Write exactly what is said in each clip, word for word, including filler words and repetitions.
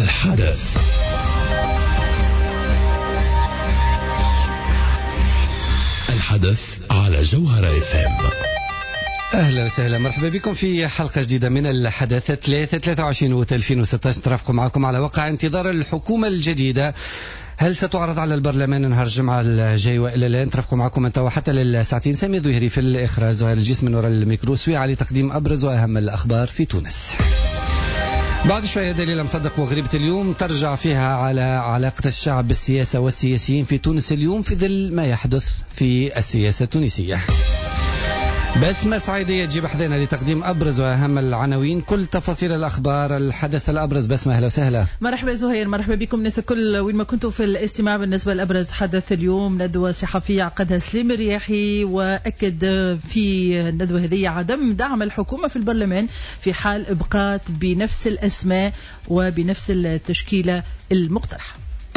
الحدث. الحدث على جوهرة اف ام. أهلا وسهلا، مرحبا بكم في حلقة جديدة من الحدث ثلاثة ثلاثة وعشرين أوت ألفين وستة عشر. نترافق معكم على وقع انتظار الحكومة الجديدة. هل ستعرض على البرلمان نهار الجمعة الجاي وإلا لا؟ نترافق معكم أنت وحتى للساعتين. سامي ظهري في الإخراج، زهير الجسم من وراء الميكرو، سوي علي تقديم أبرز وأهم الأخبار في تونس. بعد شوية دليل مصدق وغريبة اليوم ترجع فيها على علاقة الشعب بالسياسة والسياسيين في تونس اليوم في ظل ما يحدث في السياسة التونسية. بسمة سعيدية تجيب حذينا لتقديم أبرز وأهم العناوين، كل تفاصيل الأخبار، الحدث الأبرز. بسمة أهلا وسهلا. مرحبا زهير، مرحبا بكم ناس الكل وين ما كنتوا في الاستماع. بالنسبة لأبرز حدث اليوم، ندوة صحفية عقدها سليم الرياحي، وأكد في الندوة هذه عدم دعم الحكومة في البرلمان في حال إبقات بنفس الأسماء وبنفس التشكيلة المقترحة.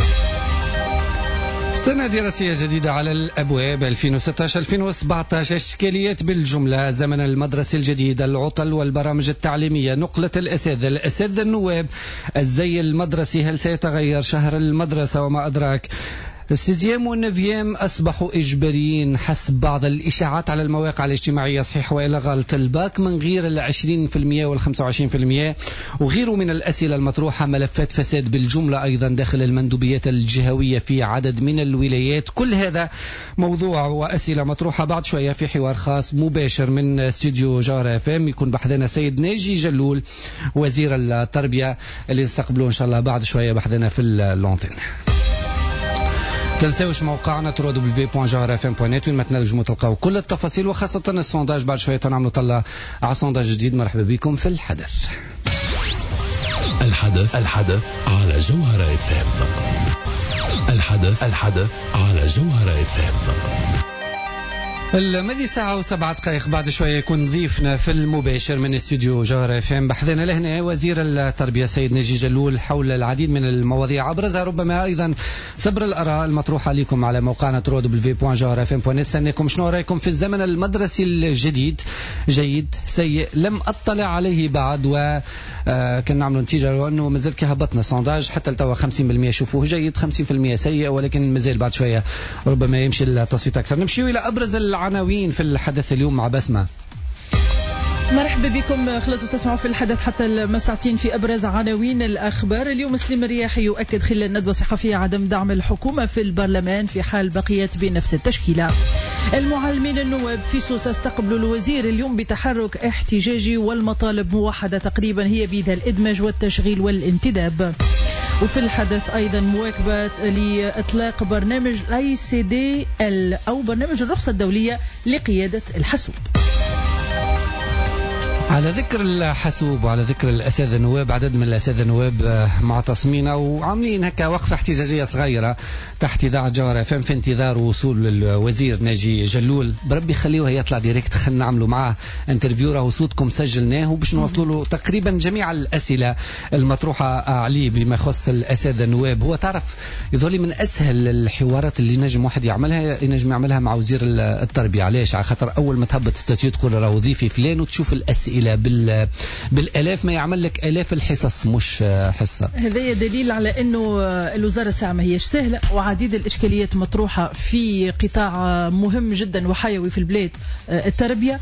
سنة دراسية جديدة على الأبواب ألفين وستة عشر ألفين وسبعة عشر. إشكاليات بالجملة، زمن المدرسة الجديد، العطل والبرامج التعليمية، نقلة الأساتذة، الأساتذة النواب، الزي المدرسي هل سيتغير، شهر المدرسة وما أدراك. السيزيام والنفيام أصبحوا إجباريين حسب بعض الإشاعات على المواقع الاجتماعية، صحيح وإلا غلط. الباك من غير العشرين في المية والخمسة وعشرين في المية وغيره من الأسئلة المطروحة. ملفات فساد بالجملة أيضا داخل المندوبيات الجهوية في عدد من الولايات. كل هذا موضوع وأسئلة مطروحة. بعد شوية في حوار خاص مباشر من استوديو جوهرة اف ام يكون بحثنا سيد ناجي جلول وزير التربية اللي نستقبلوه إن شاء الله بعد شوية بحثنا في اللونتين. تنسوش موقعنا دبليو دبليو دبليو دوت جوهرة اف ام دوت نت وين ما تنجموا تلقاو كل التفاصيل وخاصة السونداج. بعد شوية نعملوا طلة على سونداج جديد. مرحبا بكم في الحدث. الحدث الحدث على جوهرة اف ام. الحدث الحدث على جوهرة اف ام. المذي ساعة وسبعة دقائق. بعد شوية يكون ضيفنا في المباشر من استوديو جوهرة اف ام بحثنا لهنا وزير التربية سيد ناجي جلول حول العديد من المواضيع، أبرزها ربما أيضا سبر الآراء المطروحة لكم على موقعنا دبليو دبليو دبليو دوت جوهرة اف ام دوت نت. سنكم شنو رأيكم في الزمن المدرسي الجديد؟ جيد، سيء، لم أطلع عليه بعد، وكان نعمل نتيجة وأنه مازال كي هبطنا سونداج حتى لتوا خمسين بالمية شوفوه جيد، خمسين بالمية سيء، ولكن مازال بعد شوية ربما يمشي التصويت أكثر. نمشي إلى أبرز عناوين في الحدث اليوم مع بسمة. مرحبا بكم، خلصوا تسمعوا في الحدث حتى المساعتين في أبرز عناوين الأخبار اليوم. سليم الرياحي يؤكد خلال الندوة الصحفية عدم دعم الحكومة في البرلمان في حال بقيت بنفس التشكيلة. المعلمين النواب في سوسة استقبلوا الوزير اليوم بتحرك احتجاجي، والمطالب موحدة تقريبا هي بيد الإدماج والتشغيل والانتداب. وفي الحدث أيضا مواكبة لإطلاق برنامج اي سي دي ال أو برنامج الرخصة الدولية لقيادة الحاسوب. على ذكر الحاسوب وعلى ذكر الأساتذة النواب، عدد من الأساتذة النواب معتصمين أو عاملين هكا وقفة احتجاجية صغيرة تحت إذاعة جوهرة اف ام في انتظار وصول الوزير ناجي جلول. بربي خليه يطلع ديريكت، خلينا نعملوا معاه انترفيو، راهو صوتكم سجلناه وباش نوصلوا له تقريبا جميع الأسئلة المطروحة عليه بما يخص الأساتذة النواب. هو تعرف يظهر لي من أسهل الحوارات اللي نجم واحد يعملها ينجم يعملها مع وزير التربية. علاش؟ على خاطر أول ما تهبط ستاتيو تقول راهو ضيفي فلان وتشوف الأسئلة بال بالالاف، ما يعمل لك الاف الحصص مش حصه. هذا دليل على انه الوزاره ساعه ما هيش سهله، وعديد الاشكاليات مطروحه في قطاع مهم جدا وحيوي في البلاد، التربيه.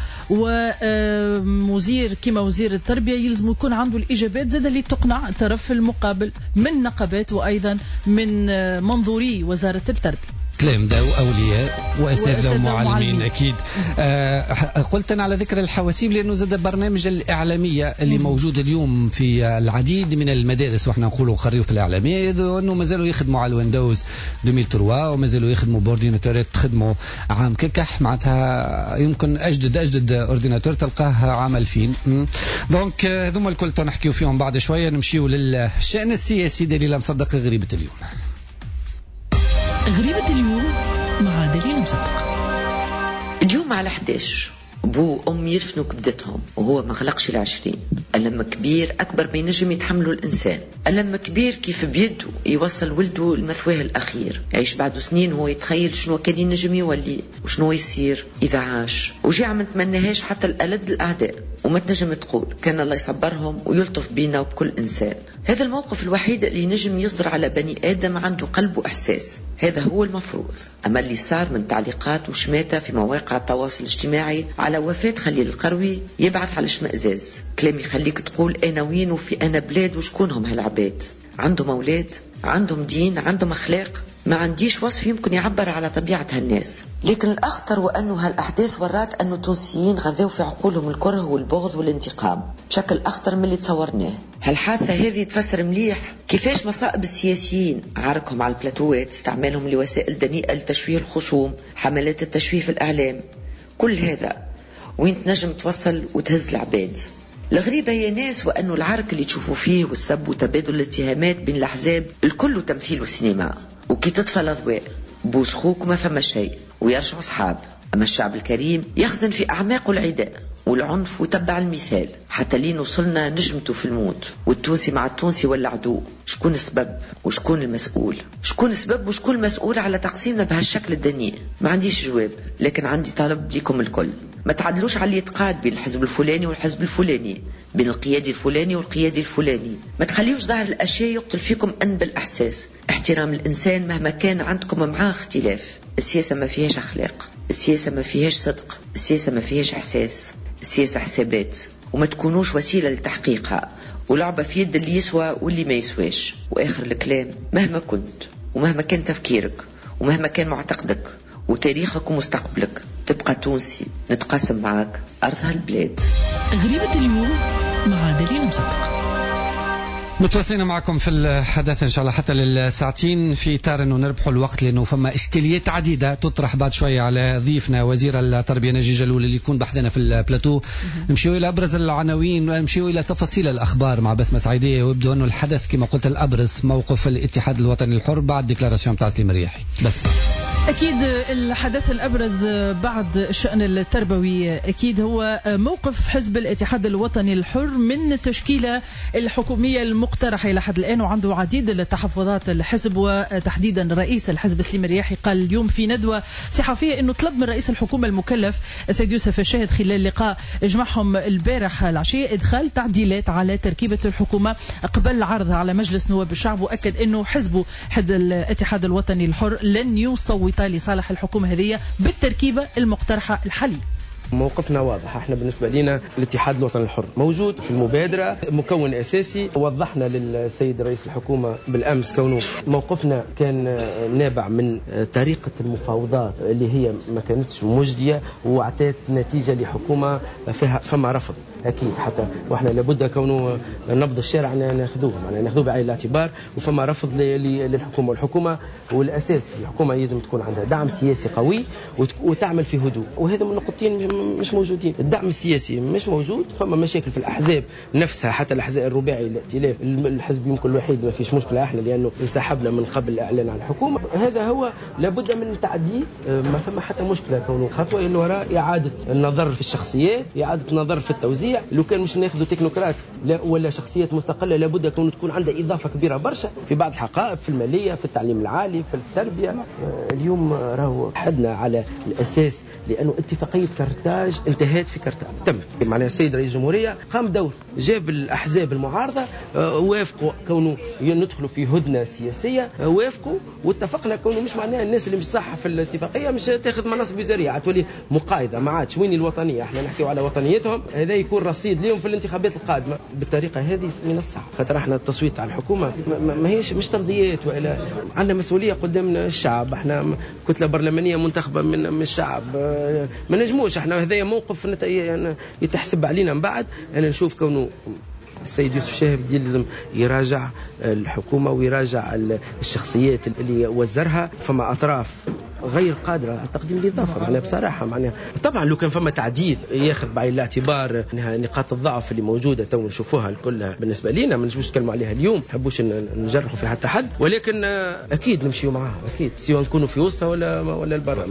ووزير كما وزير التربيه يلزم يكون عنده الاجابات زاد اللي تقنع الطرف المقابل من نقابات وايضا من منظوري وزاره التربيه. كلام ذا وأولياء وأساتذة ومعلمين أكيد. آه قلت أنا على ذكر الحواسيب لأنه زاد برنامج الإعلامية اللي مم. موجود اليوم في العديد من المدارس، وإحنا نقولوا قريوا في الإعلامية أنه ما زالوا يخدموا على الويندوز ألفين وثلاثة وما زالوا يخدموا بورديناتورات تخدموا عام ككح، معناتها يمكن أجدد أجدد أورديناتور تلقاه عام ألفين. دونك هذوما الكل تنحكيوا فيهم بعد شوية. نمشيوا للشأن السياسي دليل مصدق غريبة اليوم. غريبة اليوم مع دليل مصدق. اليوم على أحد عشر أبو أم يرفنوا كبدتهم وهو ما غلقش العشرين. ألم كبير أكبر ما ينجم يتحمله الإنسان. ألم كبير كيف بيده يوصل ولده المثواه الأخير، يعيش بعد سنين وهو يتخيل شنو كان ينجم يولي وشنو يصير إذا عاش. وجي عم نتمناهاش حتى الألد الأعداء، وما تنجم تقول كان الله يصبرهم ويلطف بينا وبكل إنسان. هذا الموقف الوحيد اللي نجم يصدر على بني آدم عنده قلب وإحساس، هذا هو المفروض. أما اللي صار من تعليقات وشماتة في مواقع التواصل الاجتماعي على وفاة خليل القروي يبعث على اشمئزاز. كلام يخليك تقول أنا وين وفي أنا بلاد وشكونهم هالعباد، عندهم أولاد، عندهم دين، عندهم أخلاق. ما عنديش وصف يمكن يعبر على طبيعة هالناس. لكن الأخطر وأنه هالأحداث ورات أنه التونسيين غذوا في عقولهم الكره والبغض والانتقام بشكل أخطر من اللي تصورناه. هالحادثة هذه تفسر مليح كيفاش مصائب السياسيين، عاركهم على البلاتوات، استعمالهم لوسائل دنيئة لتشويه الخصوم، حملات التشويه في الإعلام، كل هذا وين تنجم توصل وتهز العباد. الغريبة يا ناس وأنه العرك اللي تشوفوا فيه والسب وتبادل الاتهامات بين الأحزاب الكل تمثيل وسينما، وكي تطفى الأضواء بوس خوك وما فما شيء ويرجعوا أصحاب. أما الشعب الكريم يخزن في أعماقه العداء والعنف وتبع المثال حتى لين وصلنا نجمته في الموت، والتونسي مع التونسي ولا عدو. شكون السبب وشكون المسؤول؟ شكون السبب وشكون المسؤول على تقسيمنا بهالشكل الدنيء؟ ما عنديش جواب، لكن عندي طلب لكم الكل. ما تعدلوش على اللي يتقاد بين الحزب الفلاني والحزب الفلاني، بين القيادي الفلاني والقيادي الفلاني. ما تخليوش ظاهر الأشياء يقتل فيكم أن بالأحساس. احترام الإنسان مهما كان عندكم معاه اختلاف. السياسة ما فيهاش أخلاق، السياسة ما فيهاش صدق، السياسة ما فيهاش إحساس، السياسة حسابات وما تكونوش وسيلة لتحقيقها، ولعبة في يد اللي يسوى واللي ما يسواش. وآخر الكلام، مهما كنت ومهما كان تفكيرك ومهما كان معتقدك وتاريخك ومستقبلك، تبقى تونسي، نتقاسم معك أرض هالبلاد. غريبة اليوم مع دليل مصدق. متواصلين معكم في الحدث إن شاء الله حتى للساعتين، في إطار أنه نربحوا الوقت لأنه فما إشكاليات عديدة تطرح بعد شوية على ضيفنا وزير التربية نجي جلول اللي يكون بحثنا في البلاتو. نمشيو إلى أبرز العناوين ونمشيو إلى تفاصيل الأخبار مع بسمة سعيدية، ويبدو أنه الحدث كما قلت الأبرز موقف الاتحاد الوطني الحر بعد ديكلاراسيون بتاع سليم الرياحي. بس أكيد الحدث الأبرز بعد الشأن التربوي أكيد هو موقف حزب الاتحاد الوطني الحر من التشكيلة الحكومية المقترحة إلى حد الآن، وعنده عديد التحفظات الحزب، وتحديدا رئيس الحزب سليم الرياحي قال اليوم في ندوة صحفية أنه طلب من رئيس الحكومة المكلف السيد يوسف الشاهد خلال لقاء جمعهم البارح العشية إدخال تعديلات على تركيبة الحكومة قبل عرضها على مجلس نواب الشعب، وأكد أنه حزبه حد الاتحاد الوطني الحر لن يصوت لصالح الحكومة هذه بالتركيبة المقترحة الحالية. موقفنا واضح، احنا بالنسبة لنا الاتحاد الوطني الحر موجود في المبادرة، مكون أساسي. وضحنا للسيد رئيس الحكومة بالأمس كونه موقفنا كان نابع من طريقة المفاوضات اللي هي ما كانتش مجدية وأعطت نتيجة لحكومة فيها فما رفض أكيد، حتى وإحنا لابد كونه نبض الشارع ناخذوه يعني ناخذوه بعين الاعتبار، وفما رفض للحكومة. والحكومة والأساس الحكومة لازم تكون عندها دعم سياسي قوي وتعمل في هدوء، وهذا من النقطتين مش موجودين. الدعم السياسي مش موجود، فما مشاكل في الأحزاب نفسها، حتى الأحزاب الرباعي الائتلاف الحزب يمكن الوحيد ما فيش مشكلة احنا لأنه انسحبنا من قبل الإعلان عن الحكومة. هذا هو لابد من تعديل، ما فما حتى مشكلة كونه خطوة إلى وراء، إعادة النظر في الشخصيات، إعادة النظر في التوزيع. لو كان مش ناخذوا تكنوقراط ولا شخصيات مستقلة، لابد كونه تكون عندها إضافة كبيرة برشا في بعض الحقائق، في المالية، في التعليم العالي، في التربية. اليوم راهو حدنا على الأساس لأنه اتفاقية كرتاج انتهت في كرتاج تم. معناها السيد رئيس الجمهورية قام دور، جاب الأحزاب المعارضة وافقوا كونه ندخلوا في هدنة سياسية، وافقوا واتفقنا كونه مش معناها الناس اللي مش صح في الاتفاقية مش تاخذ مناصب وزارية، عتولي مقايضة، ما عادش وين الوطنية، احنا نحكيو على وطنيتهم، هذا يكون رصيد لهم في الانتخابات القادمة. بالطريقة هذه من الصعب، خاطر احنا التصويت على الحكومة ما هيش مش ترضيات، وإلا عندنا مسؤولية قدام الشعب، احنا كتلة برلمانية منتخبة من من الشعب، ما نجموش احنا، هذا موقف يتحسب علينا من بعد. انا نشوف كونه السيد يوسف الشاهد يلزم يراجع الحكومة ويراجع الشخصيات اللي وزرها، فما أطراف غير قادرة على تقديم الإضافة معناها بصراحة. معناها طبعا لو كان فما تعديل ياخذ بعين الاعتبار نقاط الضعف اللي موجودة تو نشوفوها الكل بالنسبة لنا، ما نجموش نتكلموا عليها اليوم، نحبوش نجرحوا في حتى حد، ولكن أكيد نمشيوا معها أكيد، سواء نكونوا في وسطها ولا ولا البرا.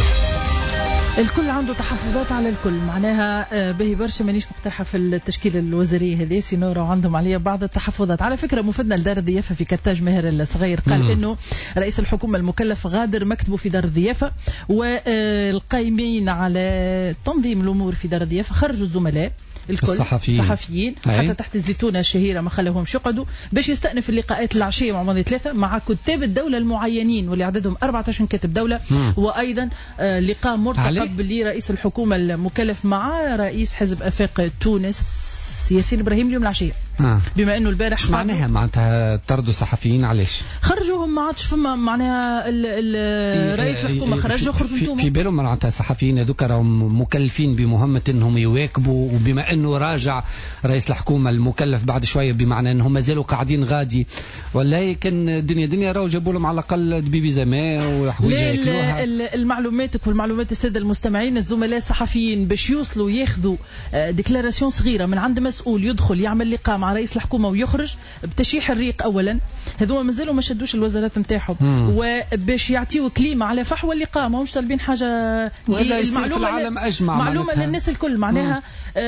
الكل عنده تحفظات على الكل، معناها باهي برشا مانيش مقترحة في التشكيلة الوزارية هذه، سينورا وعندهم عليها بعض التحفظات. على فكرة مفدنا لدار الضيافة في كرتاج ماهر الصغير قال مم. إنه رئيس الحكومة المكلف غادر مكتبه في دار الضيافة، والقائمين على تنظيم الأمور في دار الضيافة خرجوا الزملاء الكل الصحفيين, الصحفيين حتى تحت الزيتونة الشهيرة ما خلوهمش يقعدوا باش يستأنف اللقاءات العشية مع ماضي ثلاثة مع كتاب الدولة المعينين واللي عددهم أربعة عشر كاتب دولة. مم. وأيضا آه لقاء مرتقب لرئيس الحكومة المكلف مع رئيس حزب أفاق تونس ياسين إبراهيم اليوم العشية. آه. بما انه البارح شو معناها معناتها طردوا صحفيين علاش؟ خرجوهم ما عادش فما معناها رئيس الحكومه خرجوا خرجوا في, في بالهم معناتها صحفيين هذوك راهم مكلفين بمهمه انهم يواكبوا وبما انه راجع رئيس الحكومه المكلف بعد شويه بمعنى انهم مازالوا قاعدين غادي ولا كان دنيا دنيا راهو جابوا لهم على الاقل دبيبي زمان وحوايج ياكلوها. المعلومات والمعلومات الساده المستمعين الزملاء الصحفيين باش يوصلوا ياخذوا ديكلاراسيون صغيره من عند مسؤول يدخل يعمل لقاء مع رئيس الحكومه ويخرج بتشيح الريق اولا هذوما مازالوا ما شدوش الوزارات نتاعهم وباش يعطيوا كليمه على فحوى اللقاء ما همش طالبين حاجه المعلومه العالم اجمع معلومه للناس الكل معناها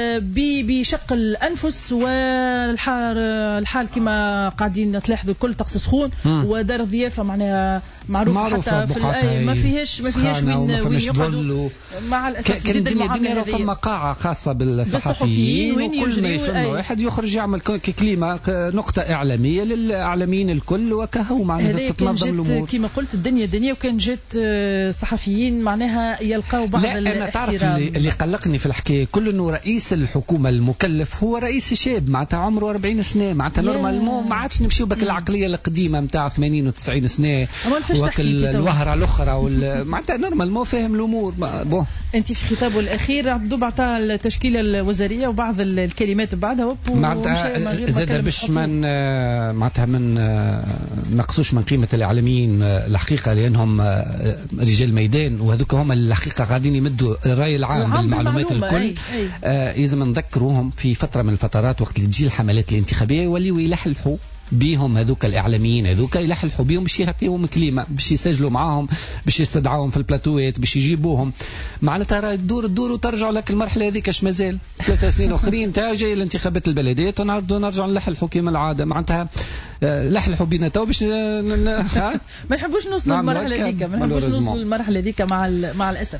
بشق الانفس والحال الحال كما قاعدين تلاحظوا الكل طقس سخون ودار ضيافه معناها معروف حتى في الآية ما فيهاش ما فيهاش وين وين يقعدوا مع الاسف زيد المعامله هذه فما قاعه خاصه بالصحفيين وكل ما يفهم واحد يخرج يعمل كلمه نقطه اعلاميه للاعلاميين الكل وكهو معناها تتنظم الامور كما قلت الدنيا دنيا وكان جات صحفيين معناها يلقاو بعض لا انا تعرف اللي, اللي قلقني في الحكايه كل انه رئيس الحكومه المكلف هو رئيس شاب معناتها عمره أربعين سنه معناتها نورمال ما عادش نمشيو بك العقليه القديمه نتاع ثمانين وتسعين سنه وكل الوهره الاخرى معناتها نورمال مو فاهم الامور بون. انت في خطابه الاخير عبدو بعطى التشكيله الوزاريه وبعض الكلمات بعدها معناتها زاد باش من معناتها من نقصوش من قيمه الاعلاميين الحقيقه لانهم رجال ميدان وهذوك هم الحقيقه غاديين يمدوا الراي العام بالمعلومات الكل. أي أي. آه لازم نذكروهم في فتره من الفترات وقت اللي تجي الحملات الانتخابيه يوليوا يلحلحوا بيهم هذوك الاعلاميين هذوك يلحلحوا بيهم باش يعطيهم كلمه باش يسجلوا معاهم باش يستدعوهم في البلاتوات باش يجيبوهم معناتها راه تدور تدور وترجعوا لك المرحله هذيك اش مازال ثلاث سنين اخرين تا جاي الانتخابات البلديات ونعرضوا نرجعوا نلحلحوا كما العاده معناتها لحلحوا بينا تو باش ما نحبوش نوصلوا للمرحله هذيك ما نحبوش نوصلوا للمرحله هذيك مع مع الاسف.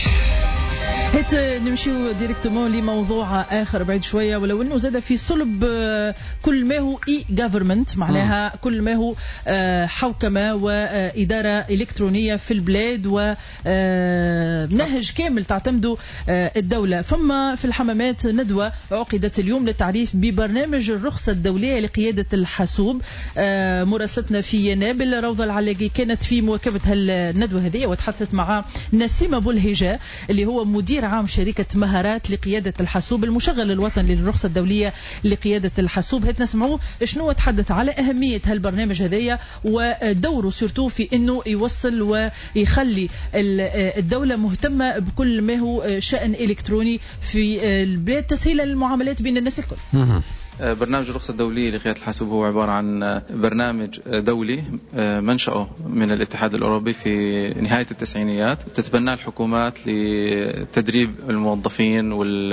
هيت نمشيو ديريكتومون لموضوع اخر بعيد شويه ولو انه زاد في صلب كل ما هو اي جوفرمنت معناها كل ما هو حوكمه واداره الكترونيه في البلاد ونهج كامل تعتمده الدوله. فما في الحمامات ندوه عقدت اليوم للتعريف ببرنامج الرخصه الدوليه لقياده الحاسوب. مراسلتنا في نابل روضه العلاقي كانت في مواكبه هالندوه هذه وتحدثت مع نسيم ابو الهجاء اللي هو مدير عام شركة مهارات لقيادة الحاسوب المشغل الوطني للرخصة الدولية لقيادة الحاسوب. هات نسمعوا شنو تحدث على أهمية هالبرنامج هذايا ودوره سورتو في أنه يوصل ويخلي الدولة مهتمة بكل ما هو شأن إلكتروني في البلاد تسهيلا للمعاملات بين الناس الكل. برنامج الرخصة الدولية لقيادة الحاسوب هو عبارة عن برنامج دولي منشأه من الاتحاد الأوروبي في نهاية التسعينيات تتبناه الحكومات لتدريب الموظفين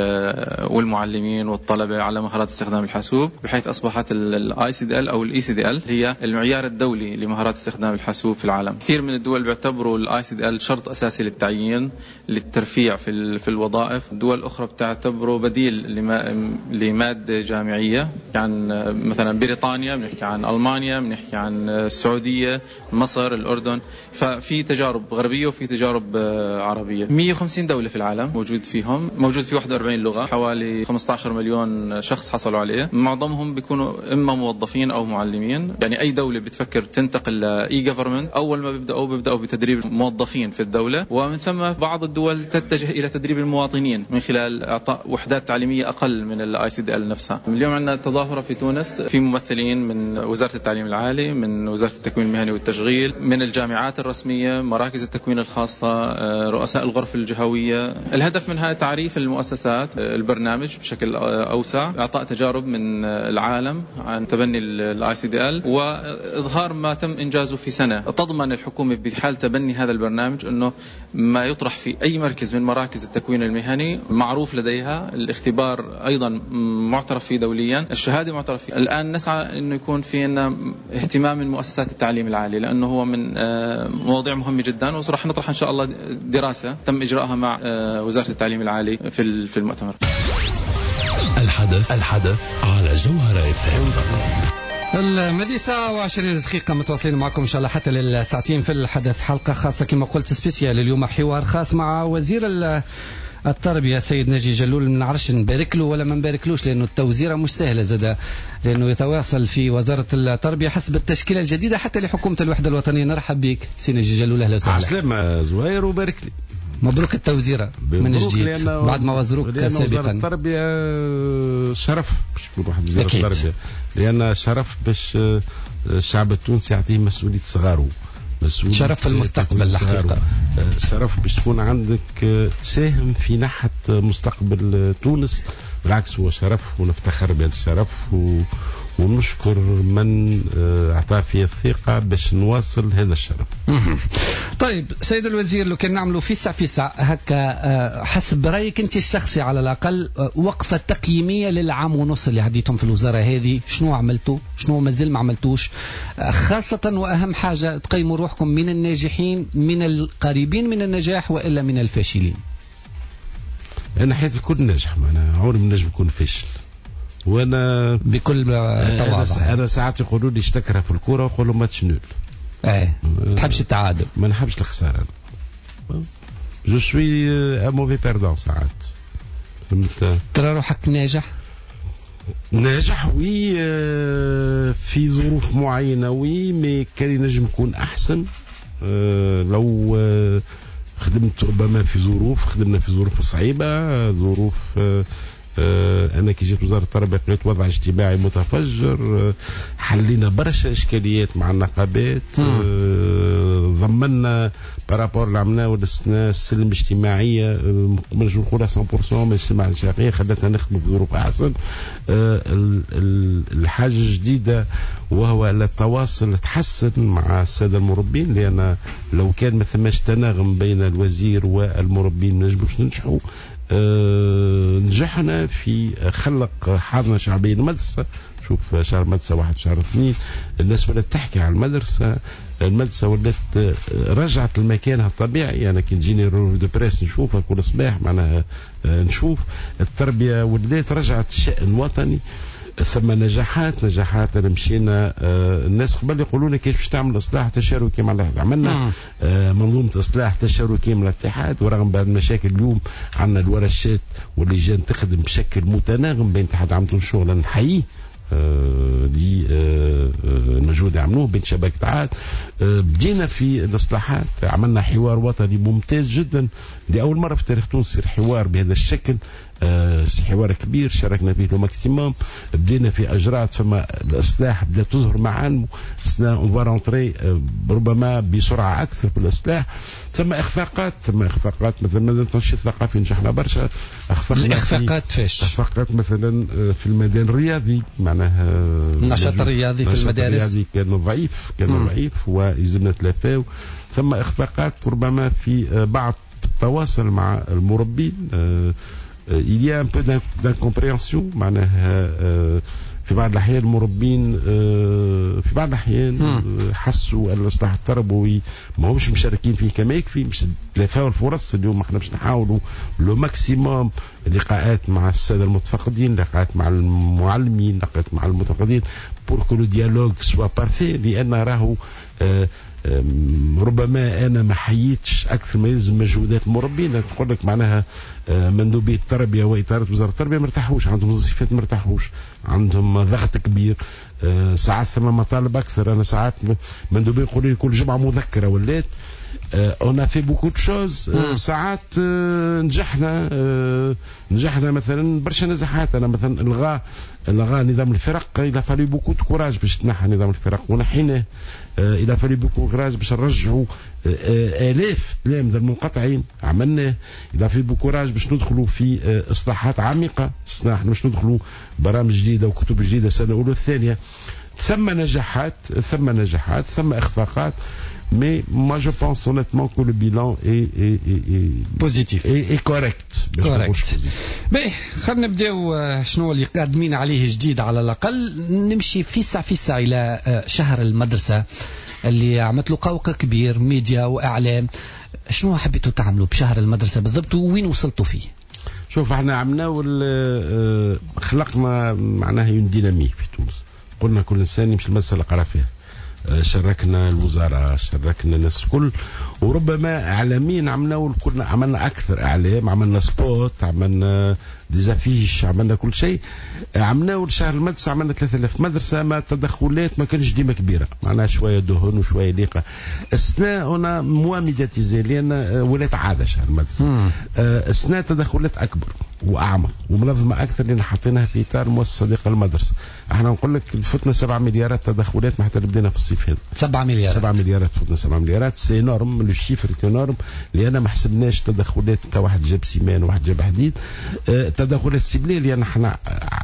والمعلمين والطلبة على مهارات استخدام الحاسوب بحيث أصبحت الاي سي دي ال أو الاي سي دي ال هي المعيار الدولي لمهارات استخدام الحاسوب في العالم. كثير من الدول بيعتبروا الاي سي دي ال شرط أساسي للتعيين للترفيع في في الوظائف. دول أخرى بتعتبره بديل لمادة جامعية عن مثلا بريطانيا بنحكي عن ألمانيا بنحكي عن السعودية مصر الأردن. ففي تجارب غربية وفي تجارب عربية. مئة وخمسين دولة في العالم موجود فيهم موجود في واحد وأربعين لغة حوالي خمسة عشر مليون شخص حصلوا عليه. معظمهم بيكونوا إما موظفين أو معلمين. يعني أي دولة بتفكر تنتقل لإي جوفرمنت أول ما بيبدأوا بيبدأوا بتدريب موظفين في الدولة ومن ثم بعض الدول تتجه إلى تدريب المواطنين من خلال إعطاء وحدات تعليمية أقل من الاي سي دي ال نفسها. اليوم عندنا تظاهرة في تونس في ممثلين من وزارة التعليم العالي من وزارة التكوين المهني والتشغيل من الجامعات الرسمية مراكز التكوين الخاصة رؤساء الغرف الجهوية. الهدف منها تعريف المؤسسات البرنامج بشكل أوسع إعطاء تجارب من العالم عن تبني الاي سي دي ال وإظهار ما تم إنجازه في سنة. تضمن الحكومة بحال تبني هذا البرنامج أنه ما يطرح في أي مركز من مراكز التكوين المهني معروف لديها الاختبار أيضا معترف فيه دوليا الشهادة معترف فيه. الآن نسعى أنه يكون في اهتمام من مؤسسات التعليم العالي لأنه هو من مواضيع مهمة جدا وراح نطرح إن شاء الله دراسة تم إجراءها مع وزارة التعليم العالي في في المؤتمر. الحدث الحدث على جوهرة اف ام. المدي ساعة وعشرين دقيقة متواصلين معكم إن شاء الله حتى للساعتين في الحدث. حلقة خاصة كما قلت سبيسيال اليوم، حوار خاص مع وزير التربية سيد ناجي جلول. ما نعرفش نبارك له ولا ما نباركلوش، لأنه التوزيرة مش سهلة زادة، لأنه يتواصل في وزارة التربية حسب التشكيلة الجديدة حتى لحكومة الوحدة الوطنية. نرحب بك سي ناجي جلول، أهلا وسهلا. عسلامة زوير وبارك لي. مبروك التوزيرة من جديد بعد ما وزروك سابقا. وزارة التربية شرف باش يكون واحد وزارة التربية، لأن شرف باش الشعب التونسي يعطيه مسؤولية صغاره، مسؤولية شرف في المستقبل الحقيقة. شرف باش تكون عندك تساهم في ناحية مستقبل تونس. بالعكس هو شرف ونفتخر بهذا الشرف و... ونشكر من اعطاه فيه الثقة باش نواصل هذا الشرف. طيب سيد الوزير، لو كان نعملوا فيسع فيسع هكا حسب رأيك انت الشخصي على الأقل، وقفة تقييمية للعام ونص اللي عديتم في الوزارة هذه، شنو عملتوا شنو مازال ما عملتوش، خاصة وأهم حاجة تقيموا روحكم من الناجحين، من القريبين من النجاح وإلا من الفاشلين؟ أنا حياتي كل ناجح، أنا عمري ما نجم نكون فاشل، وانا بكل تواضع. انا ساعات يقولوا لي اشتكرها في الكوره ويقولوا له ماتش نول. ايه ما تحبش التعادل؟ ما نحبش الخساره. جو سوي ا موفي بيردون ساعات. فهمت؟ ترى روحك ناجح؟ ناجح وي في ظروف معينه وي، مي كان ينجم يكون احسن. لو خدمت ربما في ظروف خدمنا في ظروف صعيبه، ظروف آه أنا كي جيت وزارة التربية لقيت وضع اجتماعي متفجر. آه حلينا برشا إشكاليات مع النقابات. آه ضمننا بارابور اللي عملناه للسنة السلم الاجتماعية، آه مش نقولها مية بالمية من الاجتماع الشرقية، خلتنا نخدم بظروف أحسن. آه الحاجة الجديدة وهو التواصل تحسن مع السادة المربين، لأن لو كان ما ثماش تناغم بين الوزير والمربين ما نجموش ننجحوا. أه نجحنا في خلق حاضنة شعبية المدرسة. شوف شهر المدرسة واحد شهر اثنين الناس ولات تحكي على المدرسة، المدرسة ولات رجعت لمكانها الطبيعي. أنا كي نجيني ريفيو دو بريس نشوفها كل صباح، معناها نشوف التربية ولات رجعت شأن وطني. ثم نجاحات نجاحات أنا مشينا. آه الناس قبل يقولوا لنا كيف تعمل إصلاح تشاركي مع الاتحاد، عملنا آه منظومة إصلاح تشاركي مع الاتحاد، ورغم بعد المشاكل اليوم عندنا الورشات واللجان تخدم بشكل متناغم بين الاتحاد عملتوا شغل نحييه دي آه المجهود اللي عملوه بين شبكة عاد. آه بدينا في الإصلاحات، عملنا حوار وطني ممتاز جدا لأول مرة في تاريخ تونس يصير حوار بهذا الشكل. آه حوار كبير شاركنا فيه لو ماكسيموم. بدينا في اجراءات، فما الاصلاح بدا تظهر معالمه. سنا اون رونتري ربما بسرعه اكثر في الاصلاح. ثم اخفاقات ثم اخفاقات مثلا مدى التنشيط الثقافي نجحنا برشا. اخفاقنا اخفاقات فاش؟ اخفاقات مثلا في الميدان الرياضي، معناها النشاط الرياضي في المدارس الرياضي كان ضعيف كان مم. ضعيف ويلزمنا تلافاو. ثم اخفاقات ربما في بعض التواصل مع المربين. آه il y a un peu d'incompréhension معناها في بعض الأحيان المربين في بعض الأحيان حسوا الإصلاح التربوي ما همش مشاركين فيه كما يكفي، مش تلافاو الفرص. اليوم احنا باش نحاولوا لو ماكسيموم لقاءات مع السادة المتفقدين، لقاءات مع المعلمين، لقاءات مع المتفقدين pour que le dialogue soit parfait. لأن راهو ربما انا ما حييتش اكثر ما يلزم مجهودات المربين. تقول لك معناها مندوبيه التربيه واطارات وزاره التربيه ما ارتاحوش، عندهم وظيفات ما ارتاحوش، عندهم ضغط كبير. ساعات ثم مطالب اكثر. انا ساعات مندوبين يقولوا لي كل جمعه مذكره ولات اون ا في بوكو دو شوز. ساعات نجحنا نجحنا مثلا برشا نجاحات. انا مثلا الغاء الغاء نظام الفرق، الى فالي بوكو دو كوراج باش تنحى نظام الفرق ونحيناه. الى فالي بوكو كوراج باش نرجعوا الاف تلامذه المنقطعين، عملناه. الى في بوكوراج باش ندخلوا في اصلاحات عميقه. احنا باش ندخلوا برامج جديده وكتب جديده السنه الاولى والثانيه. ثم نجاحات ثم نجاحات ثم اخفاقات. Mais moi je pense honnêtement que le bilan est, est, est, est positif et, et correct. correct. باهي خلينا نبداو شنو اللي قادمين عليه جديد على الأقل. نمشي فيسع فيسع إلى شهر المدرسة اللي عملت له قوقة كبير ميديا وإعلام. شنو حبيتوا تعملوا بشهر المدرسة بالضبط وين وصلتوا فيه؟ شوف احنا عملنا خلقنا معناها يون ديناميك في تونس. قلنا كل انسان يمشي المدرسه اللي قرا فيها. شاركنا الوزاره، شاركنا الناس الكل، وربما اعلاميا عملنا كنا عملنا اكثر اعلام، عملنا سبوت، عملنا ديزافيش، عملنا كل شيء. عملنا شهر المدرسه عملنا ثلاثة آلاف مدرسه، ما التدخلات ما كانش ديما كبيره، معناها شويه دهن وشويه ليقه. السنه هنا موا ميدياتيزي لان ولات عاده شهر المدرسه. السنه تدخلات اكبر واعمق ومنظمه اكثر لان حطيناها في اطار مؤسسه صديقه المدرسه. احنا نقول لك فتنا سبعة مليارات تدخلات ما حتى بدينا في الصيف هذا. سبعة مليارات سبعة مليارات فتنا سبعة مليارات سي نورم، لو شيفر نورم لان ما حسبناش تدخلات تاع واحد جاب سيمان وواحد جاب حديد. اه تدخلات سيبليه لان احنا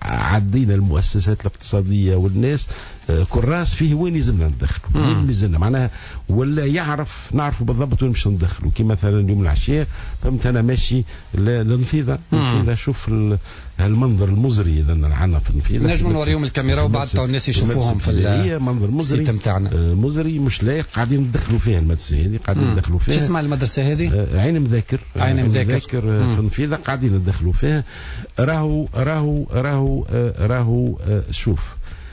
عدينا المؤسسات الاقتصاديه والناس اه كراس فيه وين يلزمنا ندخلوا، وين يلزمنا معناها ولا يعرف نعرفوا بالضبط وين مش ندخلوا. كي مثلا اليوم العشيه فهمت انا ماشي للنفيذه النفيذه شوف هالمنظر المزري اذا عندنا في النفيذه. نجم نوريهم الكاميرا وبعد تاع الناس يشوفوهم في هي منظر مزري نتاعنا مزري مش لايق قاعدين ندخلوا فيها المدرسه هذه قاعدين ندخلوا فيها. شو اسمها المدرسه هذه؟ آه عين مذاكر عين مذاكر في النفيذه قاعدين ندخلوا فيها. راهو راهو راهو آه راهو آه شوف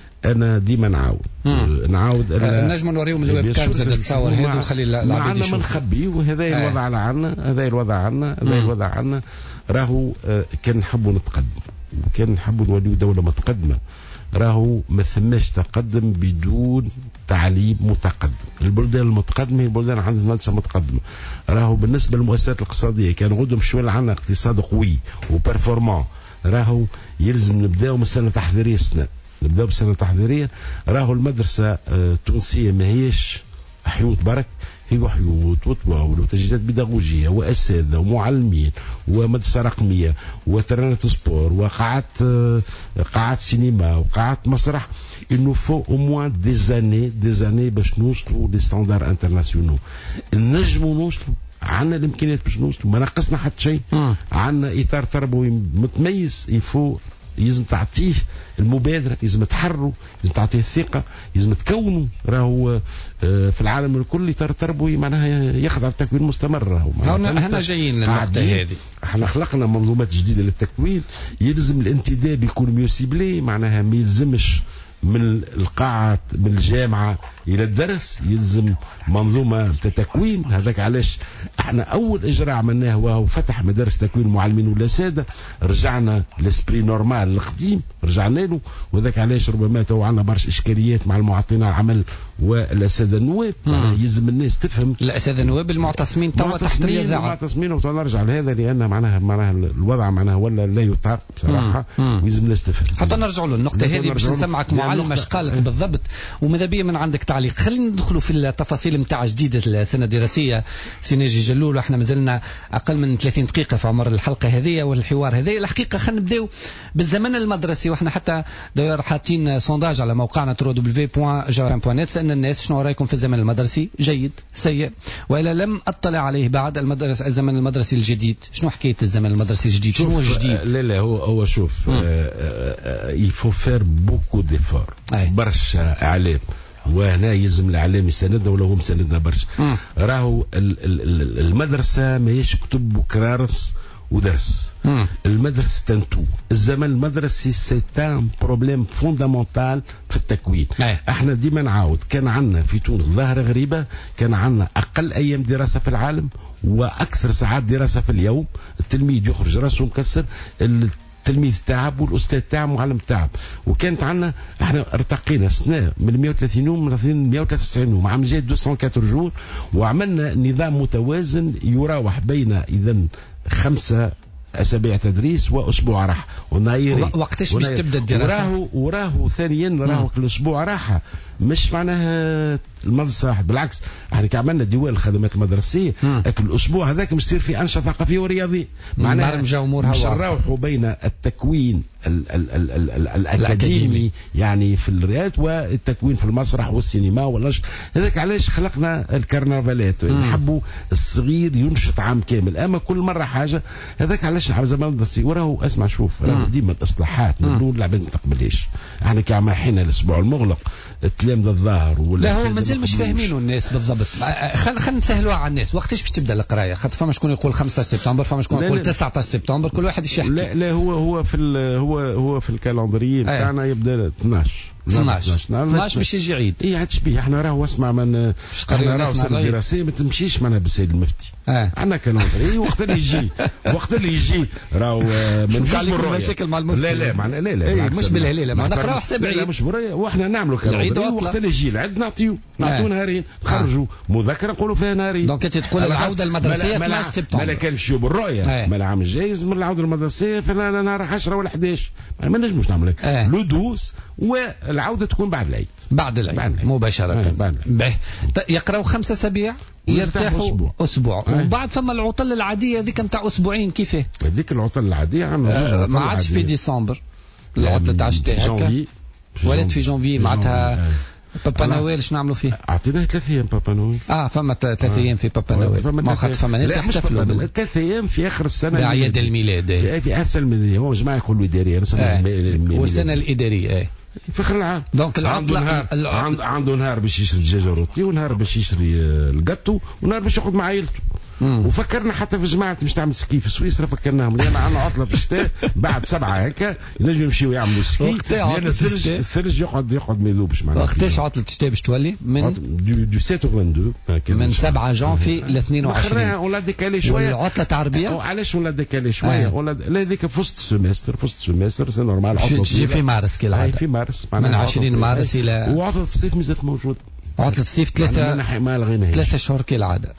انا ديما نعاود نعاود نجم نوريهم الويب كام زاد تصور هذا وخلي العباد يشوفوا. ما نخبي وهذا آه. الوضع على عنا، هذا الوضع عنا، هذا الوضع عنا. راهو آه كان نحبوا نتقدم وكان نحبوا نوليو دوله متقدمه. راهو ما ثماش تقدم بدون تعليم متقدم. البلدان المتقدمه هي البلدان عندها مدرسه متقدمه. راهو بالنسبه للمؤسسات الاقتصاديه كان غدهم شويه عندنا اقتصاد قوي وبرفورمان. راهو يلزم نبداو من السنه التحضيريه السنه نبداو بالسنه التحضيريه. راهو المدرسه التونسيه ما هيش حيوط برك، هي حيوط وطواول وتجهيزات بيداغوجيه واساتذه ومعلمين ومدرسه رقميه وترنات سبور وقاعات قاعات سينما وقاعات مسرح. انه فو او موان دي زاني دي زاني باش نوصلوا لي ستاندار انترناسيونال. نجموا نوصلوا، عندنا الامكانيات باش نوصلوا، ما نقصنا حتى شيء. عندنا اطار تربوي متميز، يفو يلزم تعطيه المبادرة، يلزم تحروا، يلزم تعطيه الثقة، يلزم تكونوا. راهو في العالم الكل اطار تربوي معناها يخضع التكوين المستمر. راهو هنا جايين للنقطة هذه. احنا خلقنا منظومات جديدة للتكوين، يلزم الانتداب يكون ميو سيبلي، معناها ما يلزمش من القاعة من الجامعة إلى الدرس، يلزم منظومة تكوين. هذاك علاش احنا أول إجراء عملناه هو فتح مدارس تكوين المعلمين والأساتذة. رجعنا لسبري نورمال القديم رجعنا له، وذاك علاش ربما تو عندنا برشا إشكاليات مع المعطين العمل والأساتذة النواب. يلزم الناس تفهم الأساتذة النواب المعتصمين توا تحت الإذاعة المعتصمين، وتنرجع لهذا لأن معناها معناها الوضع معناها ولا لا يطاق بصراحة. ويلزم الناس تفهم. حتى نرجعوا للنقطة هذه باش نسمعك معلم اش قالت بالضبط وماذا بيا من عندك تعليق. خلينا ندخلوا في التفاصيل نتاع جديدة السنة الدراسية. سيناجي جلول واحنا مازلنا أقل من ثلاثين دقيقة في عمر الحلقة هذه والحوار هذه. الحقيقة خلينا نبداو بالزمن المدرسي، واحنا حتى داير حاطين سونداج على موقعنا دبليو دبليو دبليو دوت جارم دوت نت. سألنا الناس شنو رايكم في الزمن المدرسي، جيد سيء، وإلا لم أطلع عليه بعد المدرسة الزمن المدرسي الجديد. شنو حكاية الزمن المدرسي الجديد؟ شنو هو الجديد؟ لا لا هو هو شوف يفو فير بوكو ديفور، برشا اعلام، وهنا يلزم الاعلام يساندنا ولا هو مساندنا برشا. راهو المدرسه ماهيش كتب وكرارس ودرس. مم. المدرسة تنتو الزمن المدرسي سيتان بروبليم فوندامونتال في التكوين. أي. احنا ديما نعاود كان عندنا في تونس ظاهرة غريبة، كان عندنا أقل أيام دراسة في العالم وأكثر ساعات دراسة في اليوم. التلميذ يخرج راسه مكسر، التلميذ تعب والأستاذ تعب والمعلم تعب. وكانت عندنا احنا ارتقينا سنة من مئة وثلاثين يوم ل مئة وثلاثة وتسعين يوم، عام جاي مئتين وأربعة جور، وعملنا نظام متوازن يراوح بين إذا خمسة أسابيع تدريس وأسبوع راحة. وقتاش باش تبدأ الدراسة؟ وراه وراه ثانيا راهو الأسبوع راحة مش معناها المدرسة، بالعكس احنا كعملنا ديوان الخدمات المدرسية، لكن الأسبوع هذاك مش يصير في أنشطة ثقافية ورياضية، معناها مش نروحوا بين التكوين ال ال ال ال ال الأكاديمي يعني في الرياض والتكوين في المسرح والسينما والنشر. هذاك علاش خلقنا الكرنفالات، نحبوا الصغير ينشط عام كامل، أما كل مرة حاجة. هذاك علاش على زمان المدرسي وراهو اسمع شوف راهو ديما الإصلاحات من دون العباد ما تقبلهاش. احنا كعمل حين الأسبوع المغلق التلامذه الظاهر ولا لا هو مازال مش فاهمينه الناس بالضبط. خل خل نسهلوها على الناس. وقتاش باش تبدا القرايه؟ خاطر فما شكون يقول خمسة عشر سبتمبر، فما شكون يقول تسعة عشر سبتمبر، كل واحد يحكي. لا لا هو هو في هو هو في الكالندري بتاعنا يبدا اثناش اثناش اثناش باش يجي عيد. اي عاد شبيه احنا راهو اسمع من احنا راهو السنه الدراسيه ما تمشيش معنا بالسيد المفتي. آه. عندنا كالندري وقت اللي يجي وقت اللي يجي راهو من جوج بالرؤيه. مشاكل مع المفتي. لا لا معنا لا لا ايه مش بالهليله ما نقراو حساب العيد. لا مش بالرؤيه واحنا نعملوا كالندري وقت اللي يجي العيد نعطيو نعطيو نهارين نخرجوا مذاكره نقولوا فيها نهارين. دونك انت تقول العوده المدرسيه اثناش سبتمبر. ما كان نمشيو بالرؤيه ما العام الجاي من العوده المدرسيه في نهار عشرة ولا احد عشر ما نجموش نعمل هيك. لو دوز والعوده تكون بعد العيد. بعد العيد, بعد العيد. مباشرة. به يقراو خمسة أسابيع يرتاحوا أسبوع, أسبوع. ومن بعد ثم العطل العادية ذيك نتاع أسبوعين كيفاه؟ هذيك العطل العادية آه ما عادش في ديسمبر العطلة تاع الشتاء هكا ولات في جونفي معناتها بابا نويل شنو نعملوا فيه؟ اعطيناه ثلاث ايام بابا نويل. اه فما ثلاث ايام في بابا نويل. ما خاطر فما ناس يحتفلوا ثلاث ايام في اخر السنه باعياد الميلاد. في اخر الميلاد هو جماعه يقولوا اداريه والسنه الاداريه اي في اخر العام. دونك عنده نهار عنده عنده نهار باش يشري الدجاجه روتي ونهار باش يشري الجاتو ونهار باش يقعد مع عائلته. وفكرنا حتى في جماعه مش تعمل سكي في سويسرا فكرناهم لان عندنا عطله في الشتاء بعد سبعه هكا ينجموا يمشيو يعملوا سكي لان الثلج الثلج يقعد يقعد ما يذوبش معناها. وقتاش عطله الشتاء باش تولي؟ من دو سبعة و اثنين وعشرين من سبعة جانفي ل اثنين وعشرين. اخرها ولا ديكالي شويه العطله تاع الربيع. وعلاش ولا ديكالي شويه ولا لا هذيك في وسط السيمستر في وسط السيمستر سي نورمال. عطله تجي في مارس كي العاده في مارس من عشرين مارس الى وعطله الصيف مازالت موجوده. عطلة الصيف ثلاثة ما لغيناهاش ثلاثة شهور كالعادة